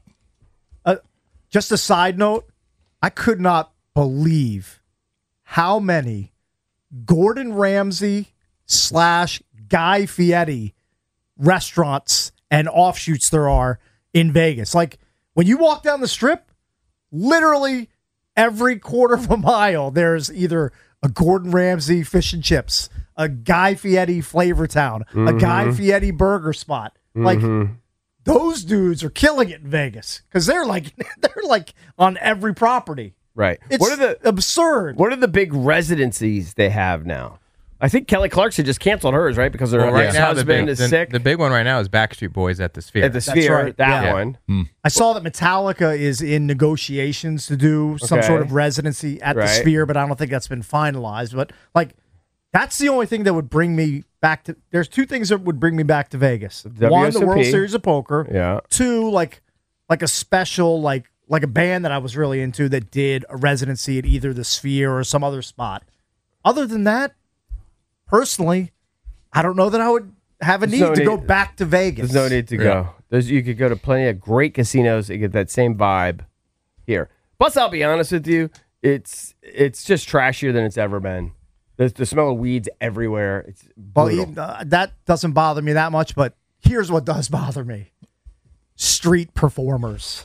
[SPEAKER 1] Just a side note, I could not believe how many Gordon Ramsay slash Guy Fieri restaurants and offshoots there are in Vegas. Like when you walk down the strip, literally every quarter of a mile, there's either a Gordon Ramsay fish and chips, a Guy Fieri Flavor Town, a Guy Fieri burger spot. Like those dudes are killing it in Vegas because they're like they're like on every property.
[SPEAKER 3] Right.
[SPEAKER 1] It's
[SPEAKER 3] what are the
[SPEAKER 1] absurd.
[SPEAKER 3] What are the big residencies they have now? I think Kelly Clarkson just canceled hers, right? Because her
[SPEAKER 6] Well, right now, the
[SPEAKER 3] husband
[SPEAKER 6] big,
[SPEAKER 3] is
[SPEAKER 6] the,
[SPEAKER 3] sick.
[SPEAKER 6] the big one right now is Backstreet Boys at the Sphere.
[SPEAKER 3] At the Sphere,
[SPEAKER 1] right.
[SPEAKER 3] that
[SPEAKER 1] Yeah.
[SPEAKER 3] one.
[SPEAKER 1] I saw that Metallica is in negotiations to do some
[SPEAKER 3] Okay.
[SPEAKER 1] sort of residency at the
[SPEAKER 3] Right.
[SPEAKER 1] Sphere, but I don't think that's been finalized. But like, that's the only thing that would bring me back to. There's two things that would bring me back to Vegas. One, the World
[SPEAKER 3] W S O P.
[SPEAKER 1] Series of Poker.
[SPEAKER 3] Yeah.
[SPEAKER 1] Two, like like a special like like a band that I was really into that did a residency at either the Sphere or some other spot. Other than that, personally, I don't know that I would have a
[SPEAKER 3] There's
[SPEAKER 1] need
[SPEAKER 3] no
[SPEAKER 1] to go
[SPEAKER 3] need-
[SPEAKER 1] back to Vegas.
[SPEAKER 3] There's no need to
[SPEAKER 2] Yeah.
[SPEAKER 3] go. There's you could go to plenty of great casinos and get that same vibe here. Plus, I'll be honest with you, it's it's just trashier than it's ever been. There's the smell of weeds everywhere. It's
[SPEAKER 1] Well,
[SPEAKER 3] brutal.
[SPEAKER 1] even, uh, that doesn't bother me that much, but here's what does bother me: street performers.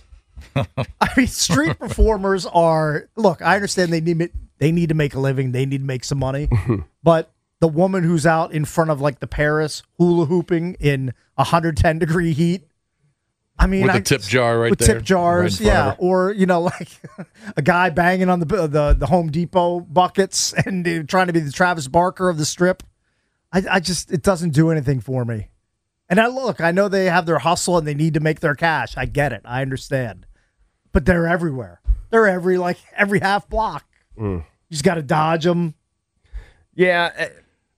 [SPEAKER 1] I mean, street performers are. Look, I understand they need they need to make a living, they need to make some money, but the woman who's out in front of like the Paris hula hooping in one hundred ten degree heat. I mean,
[SPEAKER 2] With
[SPEAKER 1] I,
[SPEAKER 2] the tip jar right
[SPEAKER 1] with
[SPEAKER 2] there,
[SPEAKER 1] tip jars,
[SPEAKER 2] right in front
[SPEAKER 1] yeah,
[SPEAKER 2] of her.
[SPEAKER 1] or you know, like a guy banging on the the the Home Depot buckets and uh, trying to be the Travis Barker of the strip. I, I just it doesn't do anything for me. And I look, I know they have their hustle and they need to make their cash. I get it, I understand, but they're everywhere. They're every like every half block.
[SPEAKER 3] Mm.
[SPEAKER 1] You just got to dodge them.
[SPEAKER 3] yeah. eh,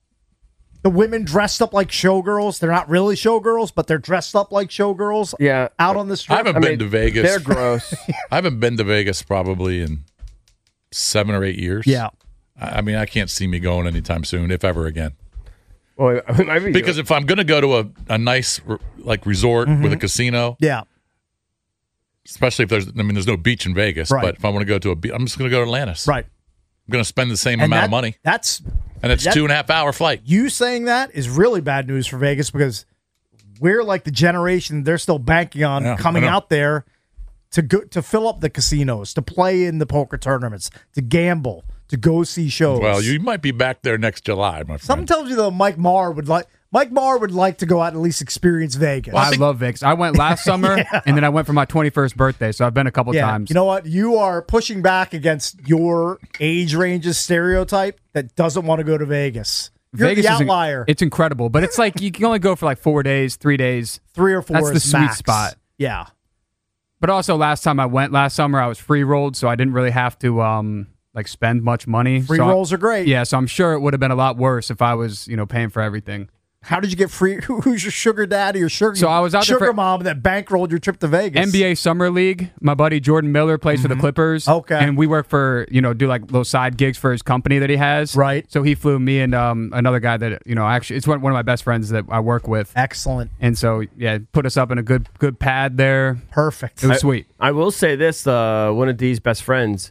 [SPEAKER 1] The women dressed up like showgirls. They're not really showgirls, but they're dressed up like showgirls.
[SPEAKER 3] Yeah.
[SPEAKER 1] Out on the
[SPEAKER 2] I
[SPEAKER 1] strip.
[SPEAKER 2] haven't
[SPEAKER 3] I
[SPEAKER 2] been
[SPEAKER 3] mean,
[SPEAKER 2] to Vegas.
[SPEAKER 3] They're gross.
[SPEAKER 2] I haven't been to Vegas probably in seven or eight years.
[SPEAKER 1] Yeah.
[SPEAKER 2] I I mean, I can't see me going anytime soon, if ever again.
[SPEAKER 3] well, it might be
[SPEAKER 2] Because if I'm going to go to a, a nice r- like resort with a casino,
[SPEAKER 1] Yeah.
[SPEAKER 2] especially if there's, I mean, there's no beach in Vegas,
[SPEAKER 1] Right.
[SPEAKER 2] but if I want to go to a beach, I'm just going to go to Atlantis.
[SPEAKER 1] Right.
[SPEAKER 2] I'm going to spend the same
[SPEAKER 1] And
[SPEAKER 2] amount
[SPEAKER 1] that-
[SPEAKER 2] of money,
[SPEAKER 1] That's
[SPEAKER 2] and it's
[SPEAKER 1] that-
[SPEAKER 2] two and a half hour flight.
[SPEAKER 1] you saying that is really bad news for Vegas because we're like the generation they're still banking on
[SPEAKER 2] Yeah,
[SPEAKER 1] coming
[SPEAKER 2] I know.
[SPEAKER 1] out there to go to fill up the casinos, to play in the poker tournaments, to gamble, to go see shows.
[SPEAKER 2] Well, you might be back there next July, my
[SPEAKER 1] Something
[SPEAKER 2] friend.
[SPEAKER 1] tells you though Mike Marr would like Mike Marr would like to go out and at least experience Vegas.
[SPEAKER 7] I love Vegas. I went last summer, and then I went for my twenty-first birthday, so I've been a couple
[SPEAKER 1] yeah,
[SPEAKER 7] times.
[SPEAKER 1] you know what? You are pushing back against your age range's stereotype that doesn't want to go to Vegas. You're
[SPEAKER 7] Vegas
[SPEAKER 1] the
[SPEAKER 7] is in-
[SPEAKER 1] outlier.
[SPEAKER 7] it's incredible, but it's like you can only go for like four days, three days.
[SPEAKER 1] Three or four
[SPEAKER 7] That's the
[SPEAKER 1] is
[SPEAKER 7] sweet
[SPEAKER 1] max.
[SPEAKER 7] spot.
[SPEAKER 1] Yeah.
[SPEAKER 7] But also, last time I went last summer, I was free rolled, so I didn't really have to um like spend much money.
[SPEAKER 1] Free
[SPEAKER 7] So I-
[SPEAKER 1] rolls are great.
[SPEAKER 7] Yeah, so I'm sure it would have been a lot worse if I was, you know, paying for everything.
[SPEAKER 1] How did you get free? Who, who's your sugar daddy or sugar?
[SPEAKER 7] So I was out there
[SPEAKER 1] sugar
[SPEAKER 7] for-
[SPEAKER 1] mom that bankrolled your trip to Vegas.
[SPEAKER 7] N B A Summer League. My buddy Jordan Miller plays for the Clippers.
[SPEAKER 1] Mm-hmm. Okay.
[SPEAKER 7] And we work for, you know, do like little side gigs for his company that he has.
[SPEAKER 1] Right.
[SPEAKER 7] So he flew me and um, another guy that, you know, actually, it's one, one of my best friends that I work with.
[SPEAKER 1] Excellent.
[SPEAKER 7] And so, yeah, put us up in a good good pad there.
[SPEAKER 1] Perfect.
[SPEAKER 7] It was sweet.
[SPEAKER 3] I will say this: uh, one of Dee's best friends,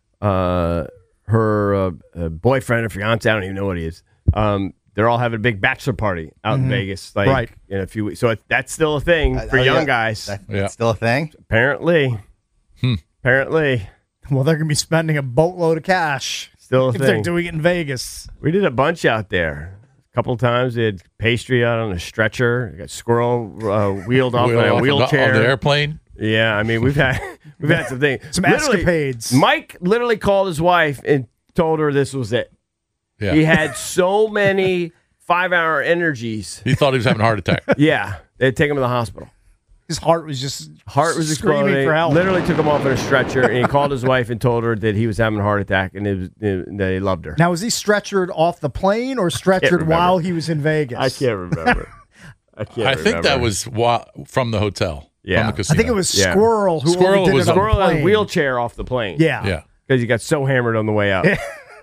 [SPEAKER 3] uh, her uh, uh, boyfriend or fiance, I don't even know what he is. Um, they're all having a big bachelor party out in Vegas, like
[SPEAKER 1] Right.
[SPEAKER 3] in a few weeks. So it, that's still a thing for
[SPEAKER 5] Oh,
[SPEAKER 3] young
[SPEAKER 5] yeah.
[SPEAKER 3] guys.
[SPEAKER 5] That-
[SPEAKER 2] Yeah.
[SPEAKER 5] That's still a thing.
[SPEAKER 3] Apparently, apparently,
[SPEAKER 1] Well, they're going to be spending a boatload of cash
[SPEAKER 3] still a
[SPEAKER 1] if they're
[SPEAKER 3] thing.
[SPEAKER 1] doing it in Vegas.
[SPEAKER 3] We did a bunch out there. A couple of times, we had pastry out on a stretcher. We got squirrel uh, wheeled off
[SPEAKER 2] Wheel
[SPEAKER 3] in a
[SPEAKER 2] off
[SPEAKER 3] wheelchair.
[SPEAKER 2] on the airplane.
[SPEAKER 3] Yeah, I mean we've had we've had some things.
[SPEAKER 1] Some
[SPEAKER 3] Literally,
[SPEAKER 1] escapades.
[SPEAKER 3] Mike literally called his wife and told her this was it.
[SPEAKER 2] Yeah.
[SPEAKER 3] He had so many five-hour energies.
[SPEAKER 2] He thought he was having a heart attack.
[SPEAKER 3] Yeah, they'd take him to the hospital.
[SPEAKER 1] His heart was just
[SPEAKER 3] Heart was
[SPEAKER 1] screaming
[SPEAKER 3] exploding.
[SPEAKER 1] for help.
[SPEAKER 3] Literally took him off in a stretcher, and he called his wife and told her that he was having a heart attack, and it was, it, that he loved her.
[SPEAKER 1] Now, was he stretchered off the plane or stretchered
[SPEAKER 3] remember.
[SPEAKER 1] while he was in Vegas?
[SPEAKER 3] I can't remember. I can't.
[SPEAKER 2] I think that
[SPEAKER 3] remember.
[SPEAKER 2] was wa- from the hotel.
[SPEAKER 3] Yeah.
[SPEAKER 2] From the
[SPEAKER 1] I
[SPEAKER 2] casino.
[SPEAKER 1] think it was
[SPEAKER 3] Yeah.
[SPEAKER 1] Squirrel who
[SPEAKER 2] Squirrel
[SPEAKER 1] only did
[SPEAKER 2] was
[SPEAKER 1] it on
[SPEAKER 3] squirrel
[SPEAKER 1] the
[SPEAKER 3] on a
[SPEAKER 1] plane.
[SPEAKER 3] wheelchair off the plane.
[SPEAKER 1] Yeah.
[SPEAKER 2] Yeah.
[SPEAKER 3] because he got so hammered on the way out.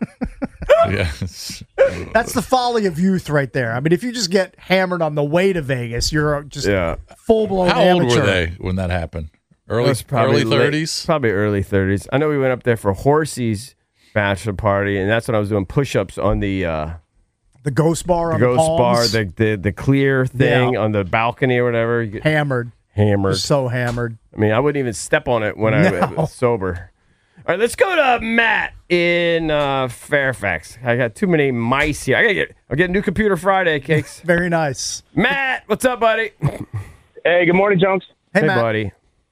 [SPEAKER 2] Yeah.
[SPEAKER 1] That's the folly of youth right there. I mean, if you just get hammered on the way to Vegas, you're just
[SPEAKER 3] Yeah.
[SPEAKER 1] full-blown
[SPEAKER 2] How
[SPEAKER 1] amateur.
[SPEAKER 2] old were they when that happened? Early,
[SPEAKER 3] That's probably
[SPEAKER 2] early
[SPEAKER 3] late-
[SPEAKER 2] thirties?
[SPEAKER 3] Probably early thirties. I know we went up there for Horsey's bachelor party, and that's when I was doing push-ups on the uh,
[SPEAKER 1] The ghost bar on
[SPEAKER 3] ghost
[SPEAKER 1] the palms,
[SPEAKER 3] bar, the, the the clear thing
[SPEAKER 1] Yeah.
[SPEAKER 3] on the balcony or whatever. You get
[SPEAKER 1] hammered.
[SPEAKER 3] hammered.
[SPEAKER 1] So hammered.
[SPEAKER 3] I mean, I wouldn't even step on it when I
[SPEAKER 1] No.
[SPEAKER 3] was sober. All right, let's go to Matt in uh, Fairfax. I got too many mice here. I gotta get. I'm getting a new computer Friday, Cakes.
[SPEAKER 1] Very nice.
[SPEAKER 3] Matt, what's up, buddy?
[SPEAKER 8] Hey, good morning, Junks.
[SPEAKER 1] Hey,
[SPEAKER 3] Hey,
[SPEAKER 1] Matt.
[SPEAKER 3] buddy.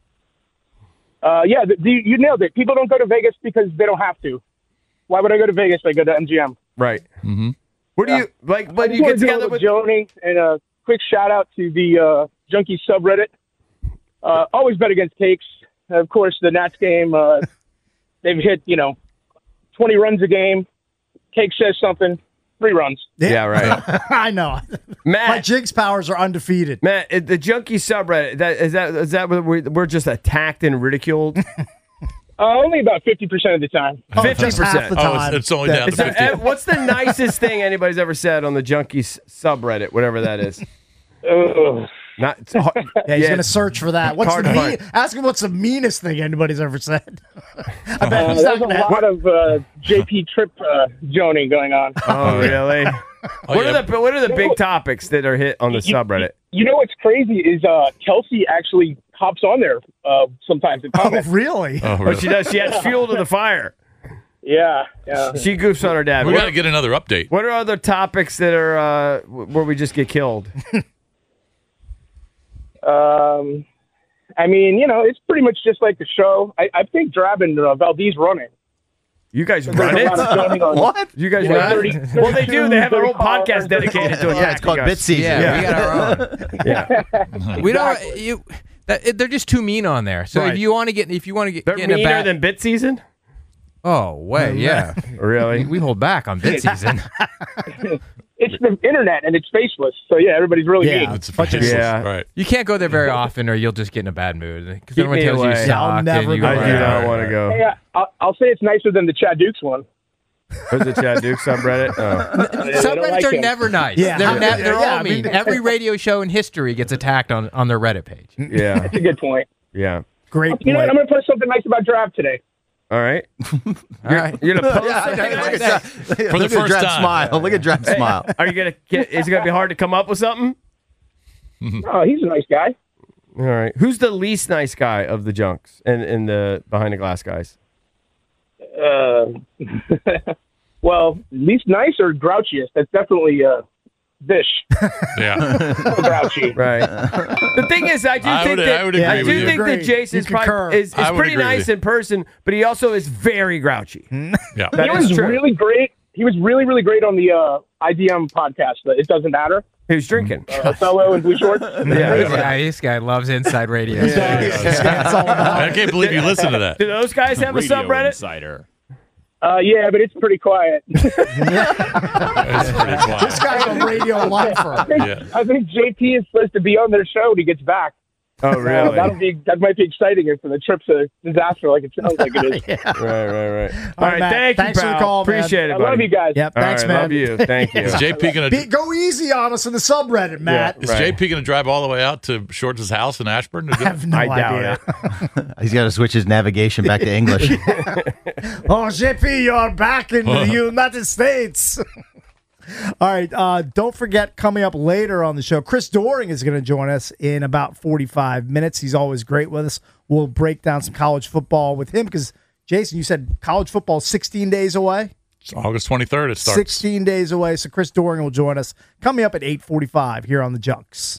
[SPEAKER 8] Uh, yeah, the, the, you nailed it. People don't go to Vegas because they don't have to. Why would I go to Vegas if I go to M G M?
[SPEAKER 3] Right. What do you like?
[SPEAKER 8] I
[SPEAKER 3] When
[SPEAKER 8] just
[SPEAKER 3] you
[SPEAKER 8] wanna
[SPEAKER 3] get
[SPEAKER 8] do a
[SPEAKER 3] together
[SPEAKER 8] little
[SPEAKER 3] with
[SPEAKER 8] Joni, and a quick shout out to the uh, Junkie subreddit. Uh, always bet against takes. Of course, the Nats game, uh, they've hit, you know, twenty runs a game. Cake says something, three runs.
[SPEAKER 3] Yeah, right.
[SPEAKER 1] I know.
[SPEAKER 3] Matt.
[SPEAKER 1] My Jigs powers are undefeated.
[SPEAKER 3] Matt, it- the junkie subreddit, that is that is that what we're, we're just attacked and ridiculed?
[SPEAKER 8] Uh, only about fifty percent of the time.
[SPEAKER 1] Oh,
[SPEAKER 3] fifty
[SPEAKER 1] just half the
[SPEAKER 3] percent.
[SPEAKER 2] Oh,
[SPEAKER 1] time.
[SPEAKER 2] it's, it's only
[SPEAKER 1] that-
[SPEAKER 2] down to
[SPEAKER 3] Is there-
[SPEAKER 2] fifty.
[SPEAKER 3] uh, what's the nicest thing anybody's ever said on the junkie s- subreddit, whatever that is?
[SPEAKER 8] Ugh.
[SPEAKER 3] Not it's hard-
[SPEAKER 1] Yeah, he's
[SPEAKER 3] yeah,
[SPEAKER 1] going to search for that. What's
[SPEAKER 3] hard
[SPEAKER 1] the
[SPEAKER 3] to
[SPEAKER 1] mean,
[SPEAKER 3] find.
[SPEAKER 1] ask him what's the meanest thing anybody's ever said. I bet
[SPEAKER 8] Uh,
[SPEAKER 1] he's
[SPEAKER 8] there's
[SPEAKER 1] not
[SPEAKER 8] a
[SPEAKER 1] gonna have,
[SPEAKER 8] lot of uh, J P Trip uh, Joni going on.
[SPEAKER 3] Oh, really?
[SPEAKER 2] Oh,
[SPEAKER 3] what
[SPEAKER 2] yeah.
[SPEAKER 3] are the what are the big topics that are hit on the
[SPEAKER 8] You-
[SPEAKER 3] subreddit?
[SPEAKER 8] You know what's crazy is uh, Kelsey actually hops on there uh, sometimes and
[SPEAKER 1] oh,
[SPEAKER 8] comments.
[SPEAKER 1] really?
[SPEAKER 2] Oh,
[SPEAKER 3] Oh,
[SPEAKER 2] really?
[SPEAKER 3] she does. She adds fuel to the fire.
[SPEAKER 8] Yeah, yeah.
[SPEAKER 3] She goofs on her dad.
[SPEAKER 2] We
[SPEAKER 3] What,
[SPEAKER 2] got to get another update.
[SPEAKER 3] what are other topics that are uh, where we just get killed?
[SPEAKER 8] Um, I mean, you know, it's pretty much just like the show. I, I think Drab and uh, Valdez running.
[SPEAKER 3] You guys
[SPEAKER 8] There's
[SPEAKER 3] run
[SPEAKER 8] a
[SPEAKER 3] it?
[SPEAKER 8] lot of zoning on-
[SPEAKER 5] What?
[SPEAKER 3] You guys
[SPEAKER 8] Yeah,
[SPEAKER 3] run
[SPEAKER 8] thirty-
[SPEAKER 3] it? Well, they do. They have their whole
[SPEAKER 8] thirty cars.
[SPEAKER 3] podcast dedicated to
[SPEAKER 5] Yeah,
[SPEAKER 3] attacking
[SPEAKER 5] it's called
[SPEAKER 3] us.
[SPEAKER 5] Bit Season.
[SPEAKER 6] Yeah, we got our own.
[SPEAKER 3] Yeah.
[SPEAKER 6] We don't. You, that, it, they're just too mean on there. So
[SPEAKER 3] Right.
[SPEAKER 6] if you want to get, if you want to get,
[SPEAKER 3] They're
[SPEAKER 6] get in a
[SPEAKER 3] meaner
[SPEAKER 6] bad,
[SPEAKER 3] than Bit Season?
[SPEAKER 6] oh wait, yeah,
[SPEAKER 3] Really?
[SPEAKER 6] we hold back on bid season.
[SPEAKER 8] It's the internet and it's faceless. So yeah, everybody's really
[SPEAKER 1] Yeah.
[SPEAKER 8] mean.
[SPEAKER 2] It's faceless.
[SPEAKER 3] Yeah.
[SPEAKER 2] Right.
[SPEAKER 6] You can't go there very often, or you'll just get in a bad mood because
[SPEAKER 3] Keep
[SPEAKER 6] everyone
[SPEAKER 3] me
[SPEAKER 6] tells you you
[SPEAKER 3] away.
[SPEAKER 6] suck.
[SPEAKER 1] I'll
[SPEAKER 6] and
[SPEAKER 1] never
[SPEAKER 6] you
[SPEAKER 1] go
[SPEAKER 3] I
[SPEAKER 6] go
[SPEAKER 3] do
[SPEAKER 1] there.
[SPEAKER 3] not want to go.
[SPEAKER 8] Hey, uh, I'll, I'll say it's nicer than the Chad Dukes one.
[SPEAKER 3] Who's the Chad Duke subreddit? Oh.
[SPEAKER 8] I don't
[SPEAKER 6] Subreddits
[SPEAKER 8] like
[SPEAKER 6] are
[SPEAKER 8] him.
[SPEAKER 6] never nice.
[SPEAKER 1] Yeah.
[SPEAKER 6] They're,
[SPEAKER 1] Yeah,
[SPEAKER 6] ne- they're
[SPEAKER 1] yeah,
[SPEAKER 6] all
[SPEAKER 1] I mean-
[SPEAKER 6] mean. Every radio show in history gets attacked on, on their Reddit page.
[SPEAKER 3] Yeah.
[SPEAKER 8] That's a good point.
[SPEAKER 3] Yeah.
[SPEAKER 1] Great
[SPEAKER 8] You know what?
[SPEAKER 1] point.
[SPEAKER 8] I'm going to post something nice about Drab today.
[SPEAKER 3] All right.
[SPEAKER 6] All right.
[SPEAKER 3] You're going to post
[SPEAKER 5] Yeah,
[SPEAKER 3] something
[SPEAKER 5] look
[SPEAKER 3] like
[SPEAKER 5] at
[SPEAKER 3] that?
[SPEAKER 5] Dra-
[SPEAKER 2] the
[SPEAKER 5] look at
[SPEAKER 2] first
[SPEAKER 5] Drab
[SPEAKER 2] time.
[SPEAKER 5] smile. Look at Drab smile.
[SPEAKER 3] Are you going to get, is it going to be hard to come up with something?
[SPEAKER 8] Oh, he's a nice guy.
[SPEAKER 3] All right. Who's the least nice guy of the junks and, and the behind the glass guys?
[SPEAKER 8] Uh, well, least nice or grouchiest? That's definitely uh, Vish.
[SPEAKER 2] Yeah.
[SPEAKER 8] Grouchy.
[SPEAKER 3] Right. The thing is, I do
[SPEAKER 2] I
[SPEAKER 3] think
[SPEAKER 2] would-
[SPEAKER 3] that
[SPEAKER 2] I would
[SPEAKER 1] agree
[SPEAKER 3] I do
[SPEAKER 1] with you.
[SPEAKER 3] think
[SPEAKER 1] Agree.
[SPEAKER 3] that Jason
[SPEAKER 1] You
[SPEAKER 3] is, probably,
[SPEAKER 1] concur.
[SPEAKER 3] is, is
[SPEAKER 2] I would
[SPEAKER 3] pretty
[SPEAKER 2] agree with
[SPEAKER 3] nice
[SPEAKER 2] you.
[SPEAKER 3] in person, but he also is very grouchy.
[SPEAKER 2] Yeah.
[SPEAKER 3] That
[SPEAKER 8] He
[SPEAKER 3] is
[SPEAKER 8] was
[SPEAKER 3] true.
[SPEAKER 8] really great. He was really, really great on the uh, I D M podcast. The It Doesn't Matter.
[SPEAKER 3] He was drinking.
[SPEAKER 8] Uh, Othello and Blue Shorts.
[SPEAKER 3] Yeah.
[SPEAKER 6] Yeah, this guy loves inside radio.
[SPEAKER 1] That's all about.
[SPEAKER 2] I can't believe you listened to that.
[SPEAKER 3] Do those guys have a
[SPEAKER 9] Radio
[SPEAKER 3] subreddit?
[SPEAKER 9] Insider.
[SPEAKER 8] Uh, yeah, but it's pretty quiet.
[SPEAKER 2] It's pretty quiet.
[SPEAKER 1] This guy's a radio lifer.
[SPEAKER 8] I think,
[SPEAKER 2] Yeah.
[SPEAKER 8] I think J P is supposed to be on their show when he gets back.
[SPEAKER 3] Oh,
[SPEAKER 8] Uh,
[SPEAKER 3] really?
[SPEAKER 8] that'll be that might be exciting if the trip's a disaster like it sounds like it is.
[SPEAKER 3] Right, right, right. All
[SPEAKER 1] All right,
[SPEAKER 3] right,
[SPEAKER 1] Matt,
[SPEAKER 3] thank you,
[SPEAKER 1] thanks for the
[SPEAKER 3] pal.
[SPEAKER 1] call, man.
[SPEAKER 3] Appreciate it,
[SPEAKER 8] I
[SPEAKER 3] buddy.
[SPEAKER 8] love you guys.
[SPEAKER 1] Yep.
[SPEAKER 3] All
[SPEAKER 1] Thanks,
[SPEAKER 3] right,
[SPEAKER 1] man.
[SPEAKER 3] love you. Thank you.
[SPEAKER 2] Is J P gonna
[SPEAKER 1] Be, go easy on us in the subreddit, Matt.
[SPEAKER 2] is
[SPEAKER 3] Right.
[SPEAKER 2] J P gonna drive all the way out to Shorts' house in Ashburn to do
[SPEAKER 1] I have no
[SPEAKER 3] I doubt
[SPEAKER 1] idea.
[SPEAKER 3] it.
[SPEAKER 5] He's got to switch his navigation back to English.
[SPEAKER 1] Oh, J P, you're back in the United States. All right. Uh, don't forget, coming up later on the show, Chris Doring is going to join us in about forty-five minutes. He's always great with us. We'll break down some college football with him because, Jason, you said college football is sixteen days away?
[SPEAKER 2] It's August twenty-third. It starts.
[SPEAKER 1] sixteen days away. So Chris Doring will join us coming up at eight forty-five here on the Junks.